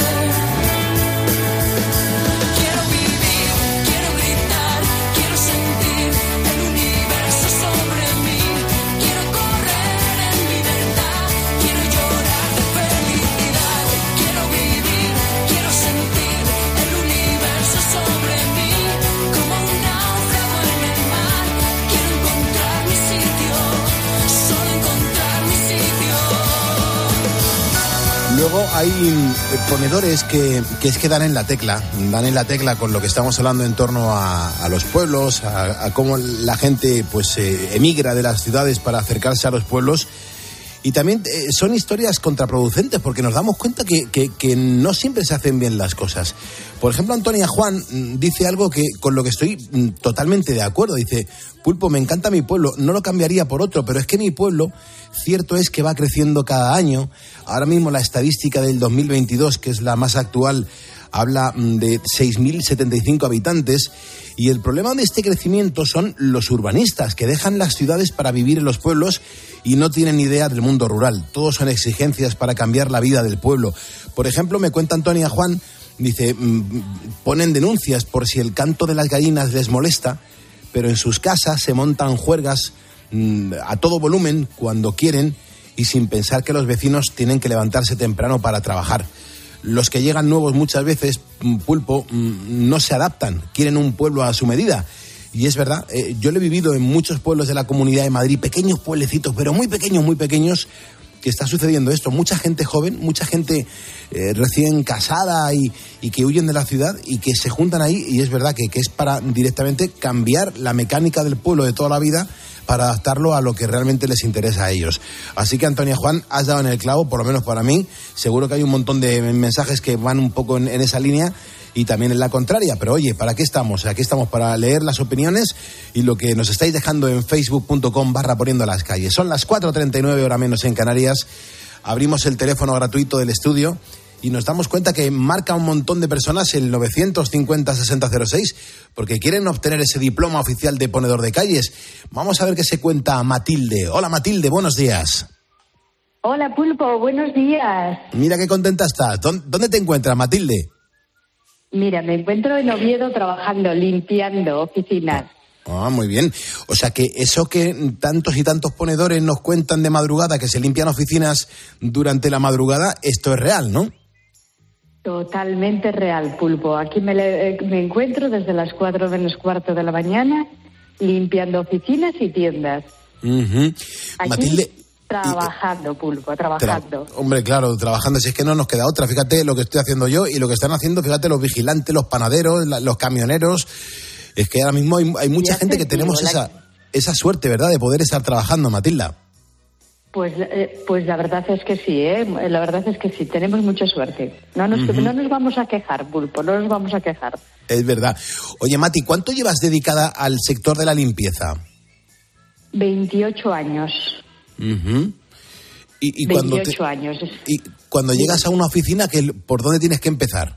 Quiero vivir, quiero gritar, quiero sentir el universo sobre mí. Quiero correr en libertad, quiero llorar de felicidad. Quiero vivir, quiero sentir el universo sobre mí. Como un náufrago en el mar, quiero encontrar mi sitio, solo encontrar mi sitio. Luego hay ponedores que es que dan en la tecla con lo que estamos hablando en torno a los pueblos, a cómo la gente pues emigra de las ciudades para acercarse a los pueblos. Y también son historias contraproducentes porque nos damos cuenta que no siempre se hacen bien las cosas. Por ejemplo, Antonia Juan dice algo que con lo que estoy totalmente de acuerdo. Dice, Pulpo, me encanta mi pueblo, no lo cambiaría por otro, pero es que mi pueblo, cierto es que va creciendo cada año. Ahora mismo la estadística del 2022, que es la más actual, habla de 6.075 habitantes. Y el problema de este crecimiento son los urbanistas, que dejan las ciudades para vivir en los pueblos y no tienen idea del mundo rural. Todos son exigencias para cambiar la vida del pueblo. Por ejemplo, me cuenta Antonia Juan, dice, ponen denuncias por si el canto de las gallinas les molesta, pero en sus casas se montan juergas a todo volumen cuando quieren y sin pensar que los vecinos tienen que levantarse temprano para trabajar. Los que llegan nuevos muchas veces, Pulpo, no se adaptan, quieren un pueblo a su medida. Y es verdad, yo lo he vivido en muchos pueblos de la Comunidad de Madrid, pequeños pueblecitos, pero muy pequeños, que está sucediendo esto. Mucha gente joven, mucha gente recién casada y que huyen de la ciudad y que se juntan ahí, y es verdad que es para directamente cambiar la mecánica del pueblo de toda la vida para adaptarlo a lo que realmente les interesa a ellos. Así que, Antonia Juan, has dado en el clavo, por lo menos para mí. Seguro que hay un montón de mensajes que van un poco en esa línea y también en la contraria, pero oye, ¿para qué estamos? Aquí estamos para leer las opiniones y lo que nos estáis dejando en facebook.com/poniendo las calles. Son las 4:39, hora menos en Canarias. Abrimos el teléfono gratuito del estudio y nos damos cuenta que marca un montón de personas el 950-6006 porque quieren obtener ese diploma oficial de ponedor de calles. Vamos a ver qué se cuenta Matilde. Hola, Matilde, buenos días. Hola, Pulpo, buenos días. Mira qué contenta estás. ¿Dónde te encuentras, Matilde? Mira, me encuentro en Oviedo trabajando, limpiando oficinas. Ah, muy bien. O sea que eso que tantos y tantos ponedores nos cuentan de madrugada, que se limpian oficinas durante la madrugada, esto es real, ¿no? Totalmente real, Pulpo. Aquí me encuentro desde las 4 menos cuarto de la mañana limpiando oficinas y tiendas. Uh-huh. Aquí, Matilde, trabajando, Pulpo, trabajando. Hombre, claro, trabajando. Si es que no nos queda otra. Fíjate lo que estoy haciendo yo y lo que están haciendo, fíjate, los vigilantes, los panaderos, los camioneros. Es que ahora mismo hay mucha gente que tenemos esa suerte, ¿verdad?, de poder estar trabajando, Matilda. Pues la verdad es que sí, la verdad es que sí, tenemos mucha suerte. No nos vamos a quejar, Pulpo, no nos vamos a quejar. Es verdad. Oye, Mati, ¿cuánto llevas dedicada al sector de la limpieza? 28 años. Uh-huh. Y 28 años. Y cuando llegas a una oficina, ¿por dónde tienes que empezar?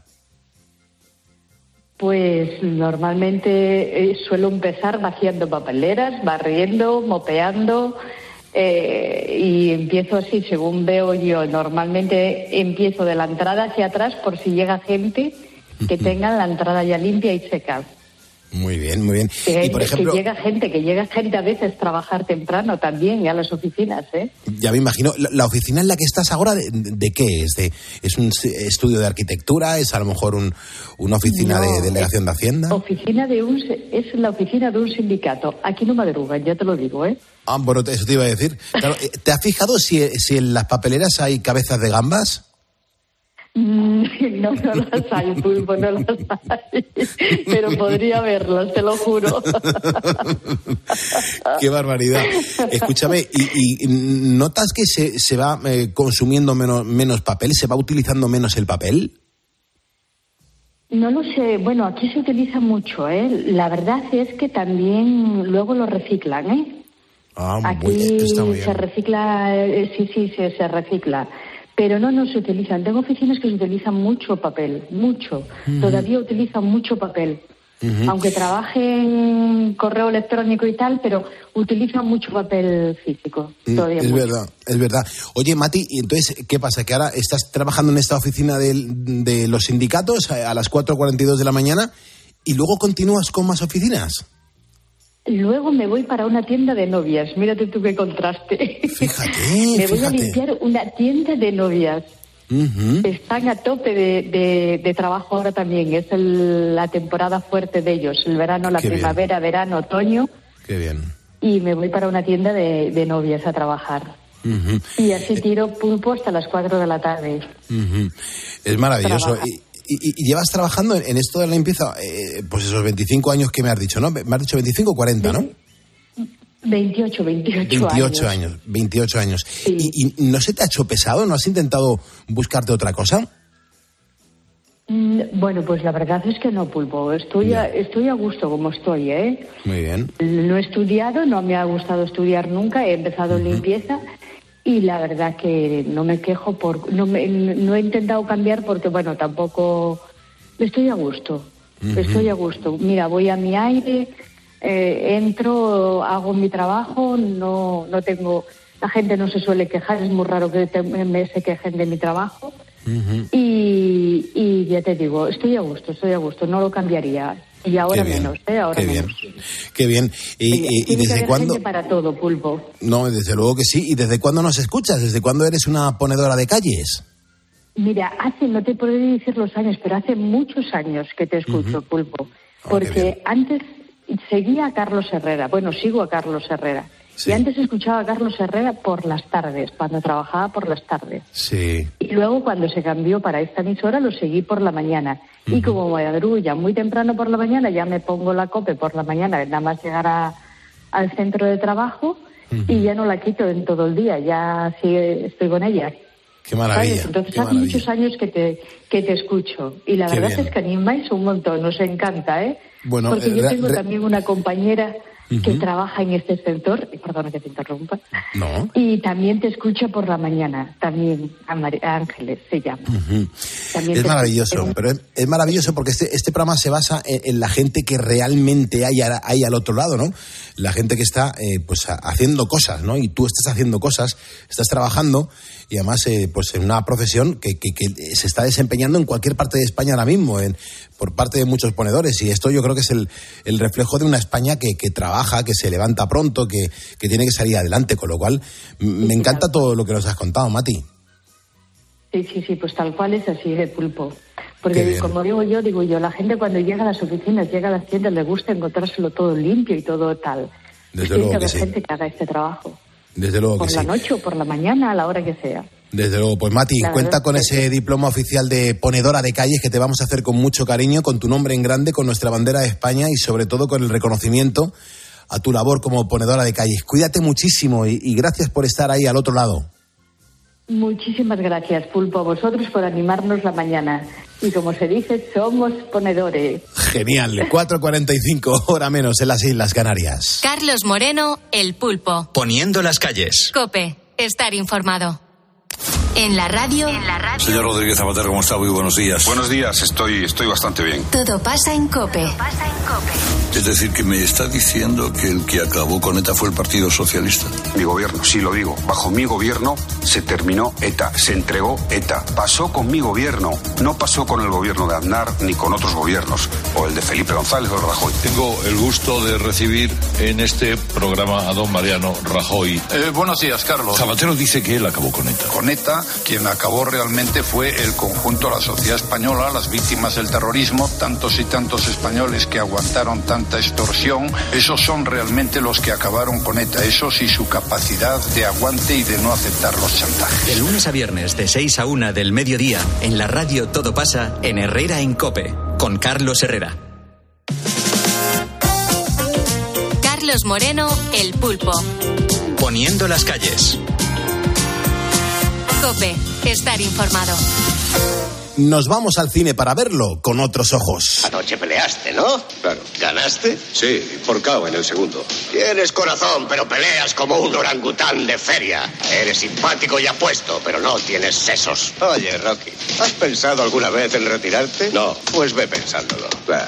Pues normalmente suelo empezar vaciando papeleras, barriendo, mopeando... y empiezo así, según veo yo. Normalmente empiezo de la entrada hacia atrás por si llega gente que tenga la entrada ya limpia y seca. Muy bien, muy bien. Y por ejemplo, que llega gente a veces a trabajar temprano también a las oficinas, ¿eh? Ya me imagino. ¿La oficina en la que estás ahora de qué es? ¿Es un estudio de arquitectura? ¿Es a lo mejor una oficina de delegación de Hacienda? Es la oficina de un sindicato. Aquí no madrugan, ya te lo digo, ¿eh? Ah, bueno, eso te iba a decir. Claro, ¿te has fijado si en las papeleras hay cabezas de gambas? No las hay, Pulpo, no las hay. Pero podría haberlas, te lo juro. ¡Qué barbaridad! Escúchame, ¿y notas que se va consumiendo menos papel? ¿Se va utilizando menos el papel? No lo sé. Bueno, aquí se utiliza mucho, ¿eh? La verdad es que también luego lo reciclan, ¿eh? Aquí está muy bien. Se recicla, sí, se recicla. Pero no se utilizan. Tengo oficinas que se utilizan mucho papel, mucho. Uh-huh. Todavía utilizan mucho papel. Uh-huh. Aunque trabajen correo electrónico y tal, pero utilizan mucho papel físico. Todavía es mucho. Verdad, es verdad. Oye, Mati, ¿y entonces qué pasa? ¿Que ahora estás trabajando en esta oficina de los sindicatos a las 4:42 de la mañana y luego continúas con más oficinas? Luego me voy para una tienda de novias. Mírate tú qué contraste. Fíjate. Me voy a limpiar una tienda de novias. Uh-huh. Están a tope de trabajo ahora también. Es la temporada fuerte de ellos. El verano, la primavera, verano, otoño. Qué bien. Y me voy para una tienda de novias a trabajar. Uh-huh. Y así tiro Pulpo hasta las 4 de la tarde. Uh-huh. Es maravilloso. ¿Y llevas trabajando en esto de la limpieza, pues esos 25 años que me has dicho, ¿no? Me has dicho 25 o 40, ¿no? 28 años. 28 años. Sí. ¿Y no se te ha hecho pesado? ¿No has intentado buscarte otra cosa? Bueno, pues la verdad es que no, Pulpo. Estoy a gusto como estoy, ¿eh? Muy bien. No he estudiado, no me ha gustado estudiar nunca. He empezado en limpieza. Y la verdad que no me quejo, no he intentado cambiar porque, bueno, tampoco... Estoy a gusto, estoy a gusto. Mira, voy a mi aire, entro, hago mi trabajo, no tengo... La gente no se suele quejar, es muy raro que se quejen de mi trabajo. Y ya te digo, estoy a gusto, no lo cambiaría. Y ahora menos, ahora menos. Qué bien. ¿Y desde cuándo? Para todo, Pulpo. No, desde luego que sí. ¿Y desde cuándo nos escuchas? ¿Desde cuándo eres una ponedora de calles? Mira, no te podré decir los años, pero hace muchos años que te escucho, Pulpo. Porque antes seguía a Carlos Herrera. Bueno, sigo a Carlos Herrera. Sí. Y antes escuchaba a Carlos Herrera por las tardes, cuando trabajaba por las tardes. Sí. Y luego cuando se cambió para esta emisora lo seguí por la mañana. Y como madrugo ya muy temprano por la mañana, ya me pongo la COPE por la mañana, nada más llegar al centro de trabajo y ya no la quito en todo el día, ya sí estoy con ella. Qué maravilla. ¿Sabes? Entonces hace muchos años que te escucho. Y la verdad es que animáis un montón, nos encanta, ¿eh? Bueno, porque yo tengo también una compañera que trabaja en este sector, perdona que te interrumpa, No. y también te escucha por la mañana, también Ángeles se llama. También Es te maravilloso, escucha. pero es maravilloso porque este programa se basa en la gente que realmente hay al otro lado, ¿no? La gente que está pues haciendo cosas, ¿no? Y tú estás haciendo cosas, estás trabajando y además pues en una profesión que se está desempeñando en cualquier parte de España ahora mismo, por parte de muchos ponedores, y esto yo creo que es el reflejo de una España que trabaja, que se levanta pronto, que tiene que salir adelante, con lo cual me encanta todo lo que nos has contado, Mati. Sí, pues tal cual es así de Pulpo. Qué Porque bien. como digo yo, la gente cuando llega a las oficinas, llega a las tiendas, le gusta encontrárselo todo limpio y todo tal. Desde Tiene luego que que haber sí. gente que haga este trabajo. Desde luego Por que la sí. noche o por la mañana, a la hora que sea. Desde luego, pues Mati, La cuenta verdad con es que ese diploma oficial de ponedora de calles que te vamos a hacer con mucho cariño, con tu nombre en grande, con nuestra bandera de España y sobre todo con el reconocimiento a tu labor como ponedora de calles. Cuídate muchísimo y gracias por estar ahí al otro lado. Muchísimas gracias, Pulpo, a vosotros por animarnos la mañana. Y como se dice, somos ponedores. Genial, 4:45, hora menos en las Islas Canarias. Carlos Moreno, El Pulpo. Poniendo las calles. COPE. Estar informado. En la radio. Señor Rodríguez Zapatero, ¿cómo está? Muy buenos días. Buenos días, estoy bastante bien. Todo pasa en COPE. Es decir, que me está diciendo que el que acabó con ETA fue el Partido Socialista. Mi gobierno, sí lo digo, bajo mi gobierno se terminó ETA, se entregó ETA. Pasó con mi gobierno, no pasó con el gobierno de Aznar ni con otros gobiernos, o el de Felipe González o Rajoy. Tengo el gusto de recibir en este programa a don Mariano Rajoy. Buenos días, Carlos. Zapatero dice que él acabó con ETA. Con ETA, quien acabó realmente fue el conjunto de la sociedad española, las víctimas del terrorismo, tantos y tantos españoles que aguantaron tanta extorsión. Esos son realmente los que acabaron con ETA, esos y su capacidad de aguante y de no aceptar los chantajes. De lunes a viernes de 6 a 1 del mediodía, en la radio Todo pasa en Herrera en COPE, con Carlos Herrera. Carlos Moreno, El Pulpo. Poniendo las calles. COPE. Estar informado. Nos vamos al cine para verlo con otros ojos. Anoche peleaste, ¿no? Claro. ¿Ganaste? Sí, por KO en el segundo. Tienes corazón, pero peleas como un orangután de feria. Eres simpático y apuesto, pero no tienes sesos. Oye, Rocky, ¿has pensado alguna vez en retirarte? No. Pues ve pensándolo.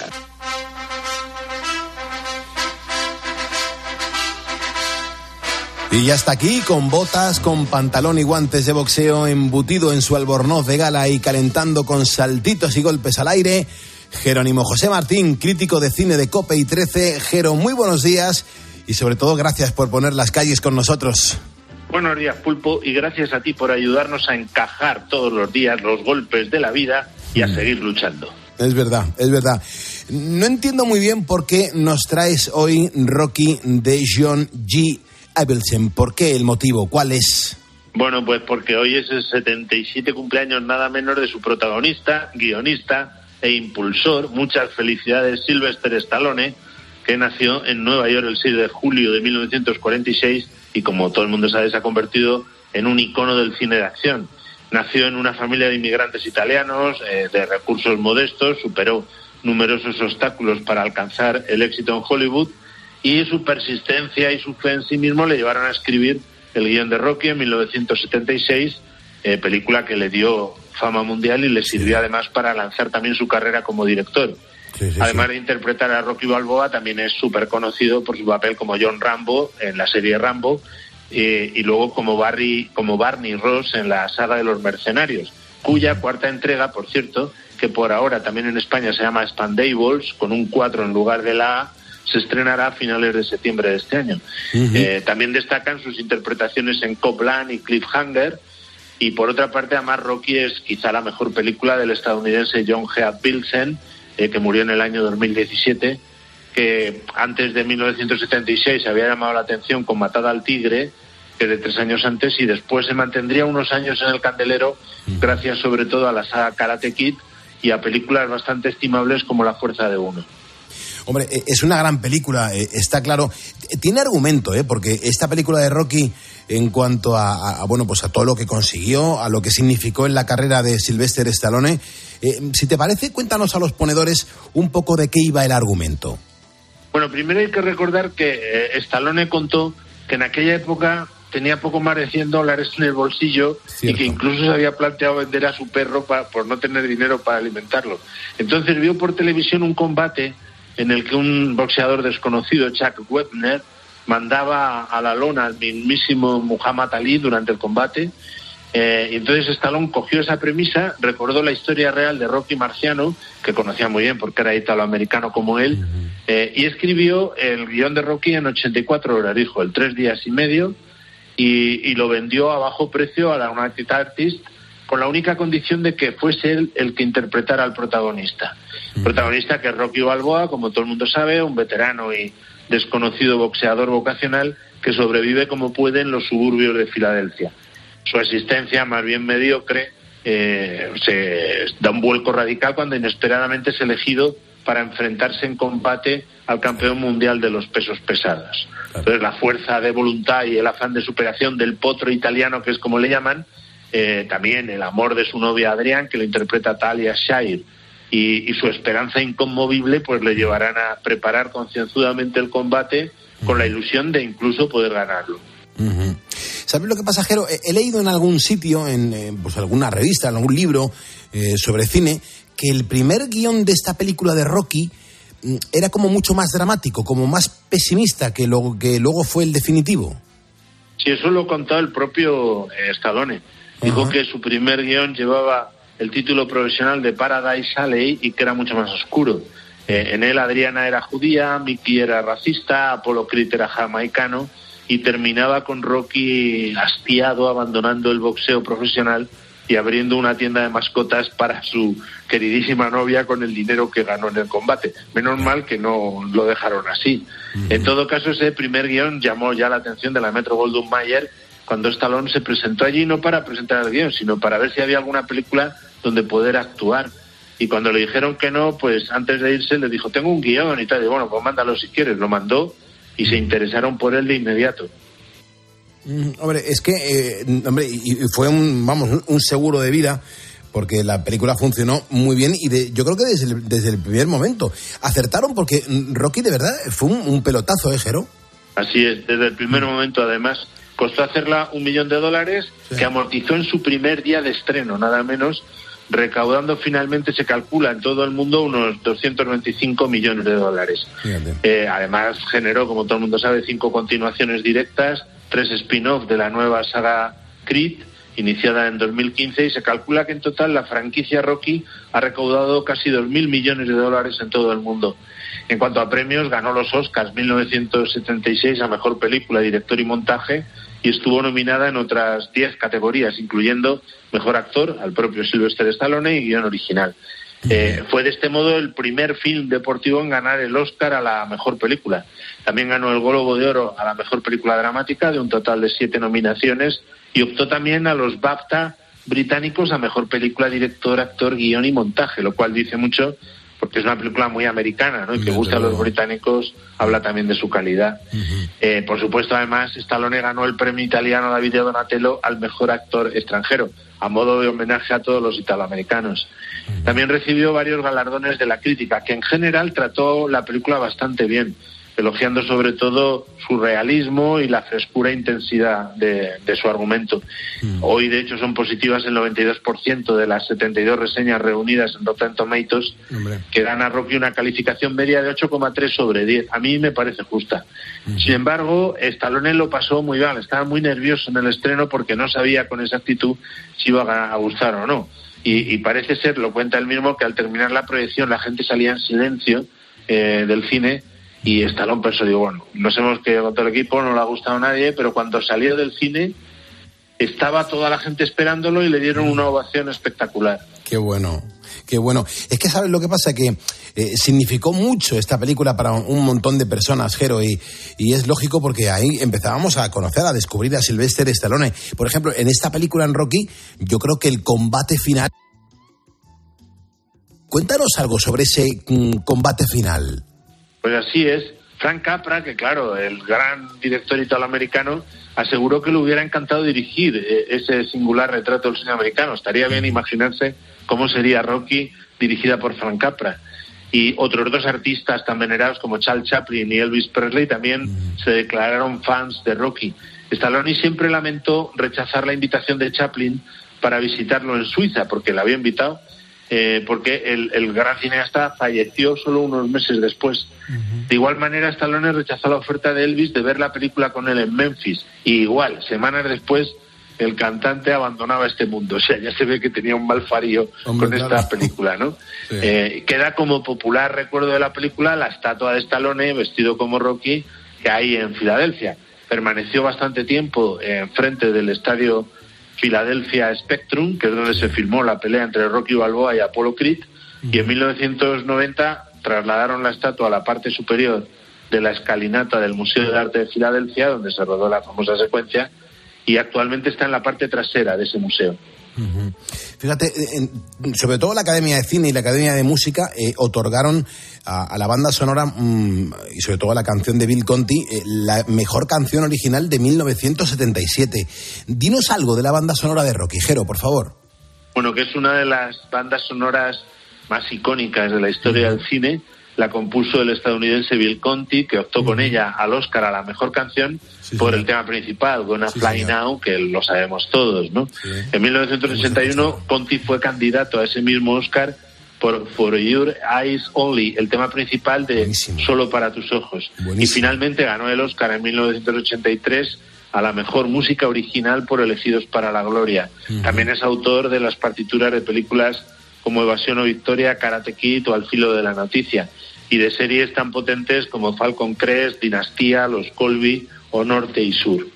Y ya está aquí, con botas, con pantalón y guantes de boxeo, embutido en su albornoz de gala y calentando con saltitos y golpes al aire, Jerónimo José Martín, crítico de cine de COPE y 13. Jero, muy buenos días y sobre todo gracias por poner las calles con nosotros. Buenos días, Pulpo, y gracias a ti por ayudarnos a encajar todos los días los golpes de la vida y a seguir luchando. Es verdad, es verdad. No entiendo muy bien por qué nos traes hoy Rocky de John G. Avildsen. ¿Por qué? ¿El motivo? ¿Cuál es? Bueno, pues porque hoy es el 77 cumpleaños nada menos de su protagonista, guionista e impulsor. Muchas felicidades, Sylvester Stallone, que nació en Nueva York el 6 de julio de 1946 y, como todo el mundo sabe, se ha convertido en un icono del cine de acción. Nació en una familia de inmigrantes italianos de recursos modestos, superó numerosos obstáculos para alcanzar el éxito en Hollywood, y su persistencia y su fe en sí mismo le llevaron a escribir el guión de Rocky en 1976, película que le dio fama mundial y le sirvió además para lanzar también su carrera como director. Además de interpretar a Rocky Balboa, también es súper conocido por su papel como John Rambo en la serie Rambo, y luego como Barney Ross en la saga de los mercenarios, cuya cuarta entrega, por cierto, que por ahora también en España se llama Expandables, con un 4 en lugar de la A, se estrenará a finales de septiembre de este año. También destacan sus interpretaciones en Copland y Cliffhanger, y por otra parte, además, Rocky es quizá la mejor película del estadounidense John G. Avildsen, que murió en el año 2017, que antes de 1976 se había llamado la atención con Matada al Tigre, que de 3 años antes, y después se mantendría unos años en el candelero gracias sobre todo a la saga Karate Kid y a películas bastante estimables como La Fuerza de Uno. Hombre, es una gran película, está claro. Tiene argumento, porque esta película de Rocky, en cuanto a todo lo que consiguió, a lo que significó en la carrera de Sylvester Stallone, si te parece, cuéntanos a los ponedores un poco de qué iba el argumento. Bueno, primero hay que recordar que Stallone contó que en aquella época tenía poco más de $100 en el bolsillo. Cierto. Y que incluso se había planteado vender a su perro por no tener dinero para alimentarlo. Entonces vio por televisión un combate en el que un boxeador desconocido, Chuck Wepner, mandaba a la lona al mismísimo Muhammad Ali durante el combate. Y entonces Stallone cogió esa premisa, recordó la historia real de Rocky Marciano, que conocía muy bien porque era italoamericano como él, y escribió el guión de Rocky en 84 horas, dijo, en 3 días y medio, y lo vendió a bajo precio a la United Artists, con la única condición de que fuese él el que interpretara al protagonista. Protagonista que es Rocky Balboa, como todo el mundo sabe, un veterano y desconocido boxeador vocacional que sobrevive como puede en los suburbios de Filadelfia. Su existencia, más bien mediocre, se da un vuelco radical cuando inesperadamente es elegido para enfrentarse en combate al campeón mundial de los pesos pesados. Entonces la fuerza de voluntad y el afán de superación del potro italiano, que es como le llaman, también el amor de su novia Adrián, que lo interpreta Talia Shire, y su esperanza inconmovible, pues le llevarán a preparar concienzudamente el combate con la ilusión de incluso poder ganarlo. ¿Sabes lo que pasa, Jero? He leído en algún sitio, en pues alguna revista, en algún libro sobre cine, que el primer guión de esta película de Rocky era como mucho más dramático, como más pesimista que lo que luego fue el definitivo. Sí, eso lo contó el propio Stallone. Dijo que su primer guión llevaba el título profesional de Paradise Alley y que era mucho más oscuro. En él Adriana era judía, Mickey era racista, Apollo Creed era jamaicano y terminaba con Rocky hastiado, abandonando el boxeo profesional y abriendo una tienda de mascotas para su queridísima novia con el dinero que ganó en el combate. Menos mal que no lo dejaron así. En todo caso, ese primer guión llamó ya la atención de la Metro-Goldwyn-Mayer cuando Stallone se presentó allí, no para presentar el guión, sino para ver si había alguna película donde poder actuar. Y cuando le dijeron que no, pues antes de irse le dijo, tengo un guión y tal. Y bueno, pues mándalo si quieres. Lo mandó y se interesaron por él de inmediato. Hombre, es que, y fue un seguro de vida, porque la película funcionó muy bien y yo creo que desde el primer momento acertaron, porque Rocky de verdad fue un pelotazo, ¿eh, Jero? Así es, desde el primer momento. Además, costó hacerla $1 millón, sí, que amortizó en su primer día de estreno, nada menos, recaudando finalmente, se calcula en todo el mundo, unos $225 millones. Además generó, como todo el mundo sabe, 5 continuaciones directas, 3 spin-off de la nueva saga Creed, iniciada en 2015, y se calcula que en total la franquicia Rocky ha recaudado casi $2.000 millones en todo el mundo. En cuanto a premios, ganó los Oscars 1976 a Mejor Película, Director y Montaje, y estuvo nominada en otras 10 categorías, incluyendo Mejor Actor, al propio Sylvester Stallone, y Guión Original. Fue de este modo el primer film deportivo en ganar el Oscar a la Mejor Película. También ganó el Globo de Oro a la Mejor Película Dramática, de un total de 7 nominaciones, y optó también a los BAFTA británicos a Mejor Película, Director, Actor, Guión y Montaje, lo cual dice mucho, porque es una película muy americana, ¿no? Y que gusta a los británicos, habla también de su calidad. Por supuesto, además, Stallone ganó el premio italiano Davide Donatello al Mejor Actor Extranjero, a modo de homenaje a todos los italoamericanos. También recibió varios galardones de la crítica, que en general trató la película bastante bien, elogiando sobre todo su realismo y la frescura e intensidad de su argumento. Hoy, de hecho, son positivas el 92% de las 72 reseñas reunidas en Rotten Tomatoes, que dan a Rocky una calificación media de 8,3 sobre 10. A mí me parece justa. Sin embargo, Stallone lo pasó muy mal, estaba muy nervioso en el estreno porque no sabía con exactitud si iba a gustar o no. Y parece ser, lo cuenta él mismo, que al terminar la proyección la gente salía en silencio del cine. Y Stallone pensó, digo, bueno, nos hemos quedado con todo el equipo, no le ha gustado a nadie, pero cuando salió del cine estaba toda la gente esperándolo y le dieron una ovación espectacular. Qué bueno, qué bueno. Es que, ¿sabes lo que pasa? Que significó mucho esta película para un montón de personas, Jero, y es lógico porque ahí empezábamos a conocer, a descubrir a Sylvester Stallone. Por ejemplo, en esta película, en Rocky, yo creo que el combate final... Cuéntanos algo sobre ese combate final. Pues así es. Frank Capra, que claro, el gran director italoamericano, aseguró que le hubiera encantado dirigir ese singular retrato del cine americano. Estaría bien imaginarse cómo sería Rocky dirigida por Frank Capra. y otros 2 artistas tan venerados como Charles Chaplin y Elvis Presley también se declararon fans de Rocky. Stallone siempre lamentó rechazar la invitación de Chaplin para visitarlo en Suiza, porque le había invitado, porque el gran cineasta falleció solo unos meses después. De igual manera, Stallone rechazó la oferta de Elvis de ver la película con él en Memphis, y igual, semanas después, el cantante abandonaba este mundo. O sea, ya se ve que tenía un malfarío con esta película, ¿no? Sí. Queda como popular recuerdo de la película la estatua de Stallone vestido como Rocky que hay en Filadelfia. Permaneció bastante tiempo enfrente del estadio Philadelphia Spectrum, que es donde se filmó la pelea entre Rocky Balboa y Apollo Creed, y en 1990 trasladaron la estatua a la parte superior de la escalinata del Museo de Arte de Filadelfia, donde se rodó la famosa secuencia, y actualmente está en la parte trasera de ese museo. Fíjate, sobre todo la Academia de Cine y la Academia de Música otorgaron a la banda sonora y sobre todo a la canción de Bill Conti la mejor canción original de 1977. Dinos algo de la banda sonora de Rocky, Jero, por favor. Bueno, que es una de las bandas sonoras más icónicas de la historia del cine. La compuso el estadounidense Bill Conti, que optó con ella al Oscar a la mejor canción por el tema principal, Gonna Fly Now, que lo sabemos todos, ¿no? Sí. En 1981, Conti fue candidato a ese mismo Oscar por For Your Eyes Only, el tema principal de Solo para tus ojos. Y finalmente ganó el Oscar en 1983 a la mejor música original por Elegidos para la Gloria. También es autor de las partituras de películas como Evasión o Victoria, Karate Kid o Al filo de la noticia, y de series tan potentes como Falcon Crest, Dinastía, Los Colby o Norte y Sur.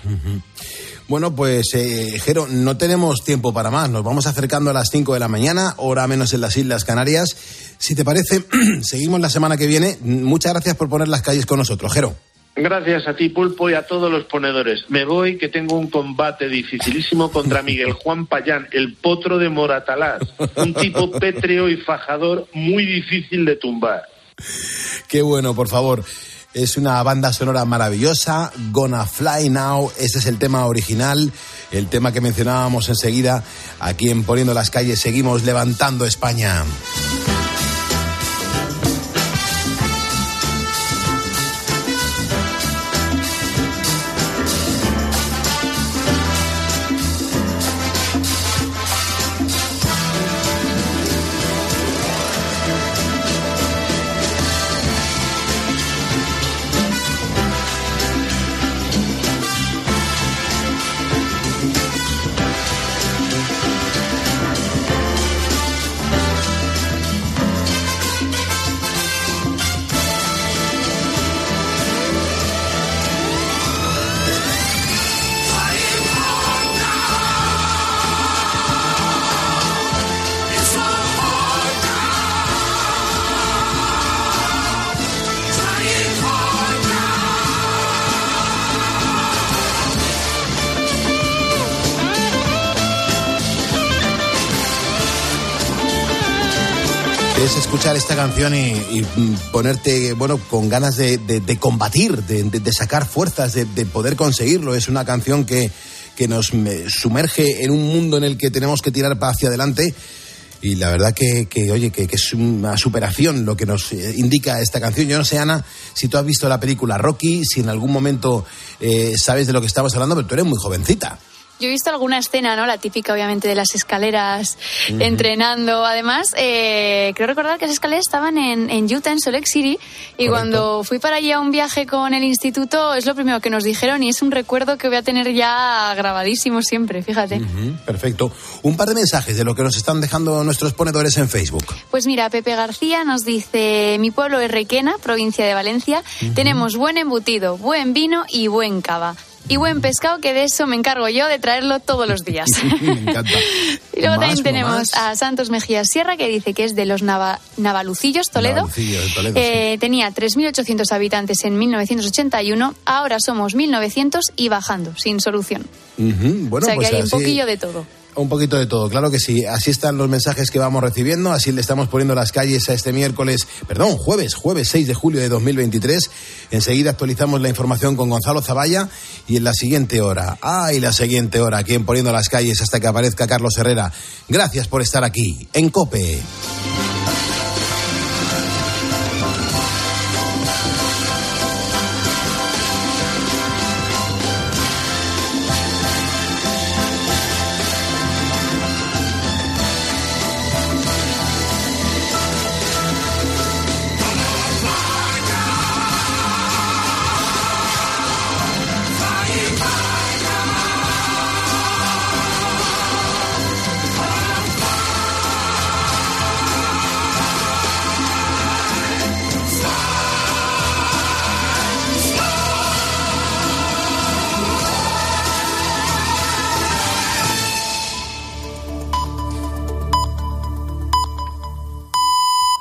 Bueno, pues, Jero, no tenemos tiempo para más. Nos vamos acercando a las 5 de la mañana, hora menos en las Islas Canarias. Si te parece, seguimos la semana que viene. Muchas gracias por poner las calles con nosotros, Jero. Gracias a ti, Pulpo, y a todos los ponedores. Me voy, que tengo un combate dificilísimo contra Miguel Juan Payán, el potro de Moratalaz. Un tipo pétreo y fajador muy difícil de tumbar. Qué bueno, por favor. Es una banda sonora maravillosa, Gonna Fly Now, ese es el tema original, el tema que mencionábamos enseguida. Aquí en Poniendo las Calles seguimos levantando España. Es escuchar esta canción y ponerte, bueno, con ganas de combatir, de sacar fuerzas, de poder conseguirlo. Es una canción que nos sumerge en un mundo en el que tenemos que tirar hacia adelante. Y la verdad que es una superación lo que nos indica esta canción. Yo no sé, Ana, si tú has visto la película Rocky, si en algún momento sabes de lo que estamos hablando, pero tú eres muy jovencita. Yo he visto alguna escena, ¿no? La típica, obviamente, de las escaleras, entrenando. Además, creo recordar que esas escaleras estaban en Utah, en Salt Lake City. Y correcto. Cuando fui para allá a un viaje con el instituto, es lo primero que nos dijeron y es un recuerdo que voy a tener ya grabadísimo siempre, fíjate. Perfecto. Un par de mensajes de lo que nos están dejando nuestros ponedores en Facebook. Pues mira, Pepe García nos dice: mi pueblo es Requena, provincia de Valencia. Tenemos buen embutido, buen vino y buen cava. Y buen pescado, que de eso me encargo yo, de traerlo todos los días. Me encanta. Y luego también tenemos a Santos Mejía Sierra, que dice que es de los Navalucillos, Toledo. Sí. Tenía 3.800 habitantes en 1981, ahora somos 1.900 y bajando, sin solución. Bueno, o sea, pues que hay así... un poquillo de todo. Un poquito de todo, claro que sí. Así están los mensajes que vamos recibiendo, así le estamos poniendo las calles a este jueves 6 de julio de 2023. Enseguida actualizamos la información con Gonzalo Zavalla y en la siguiente hora, aquí en Poniendo las Calles hasta que aparezca Carlos Herrera. Gracias por estar aquí en COPE.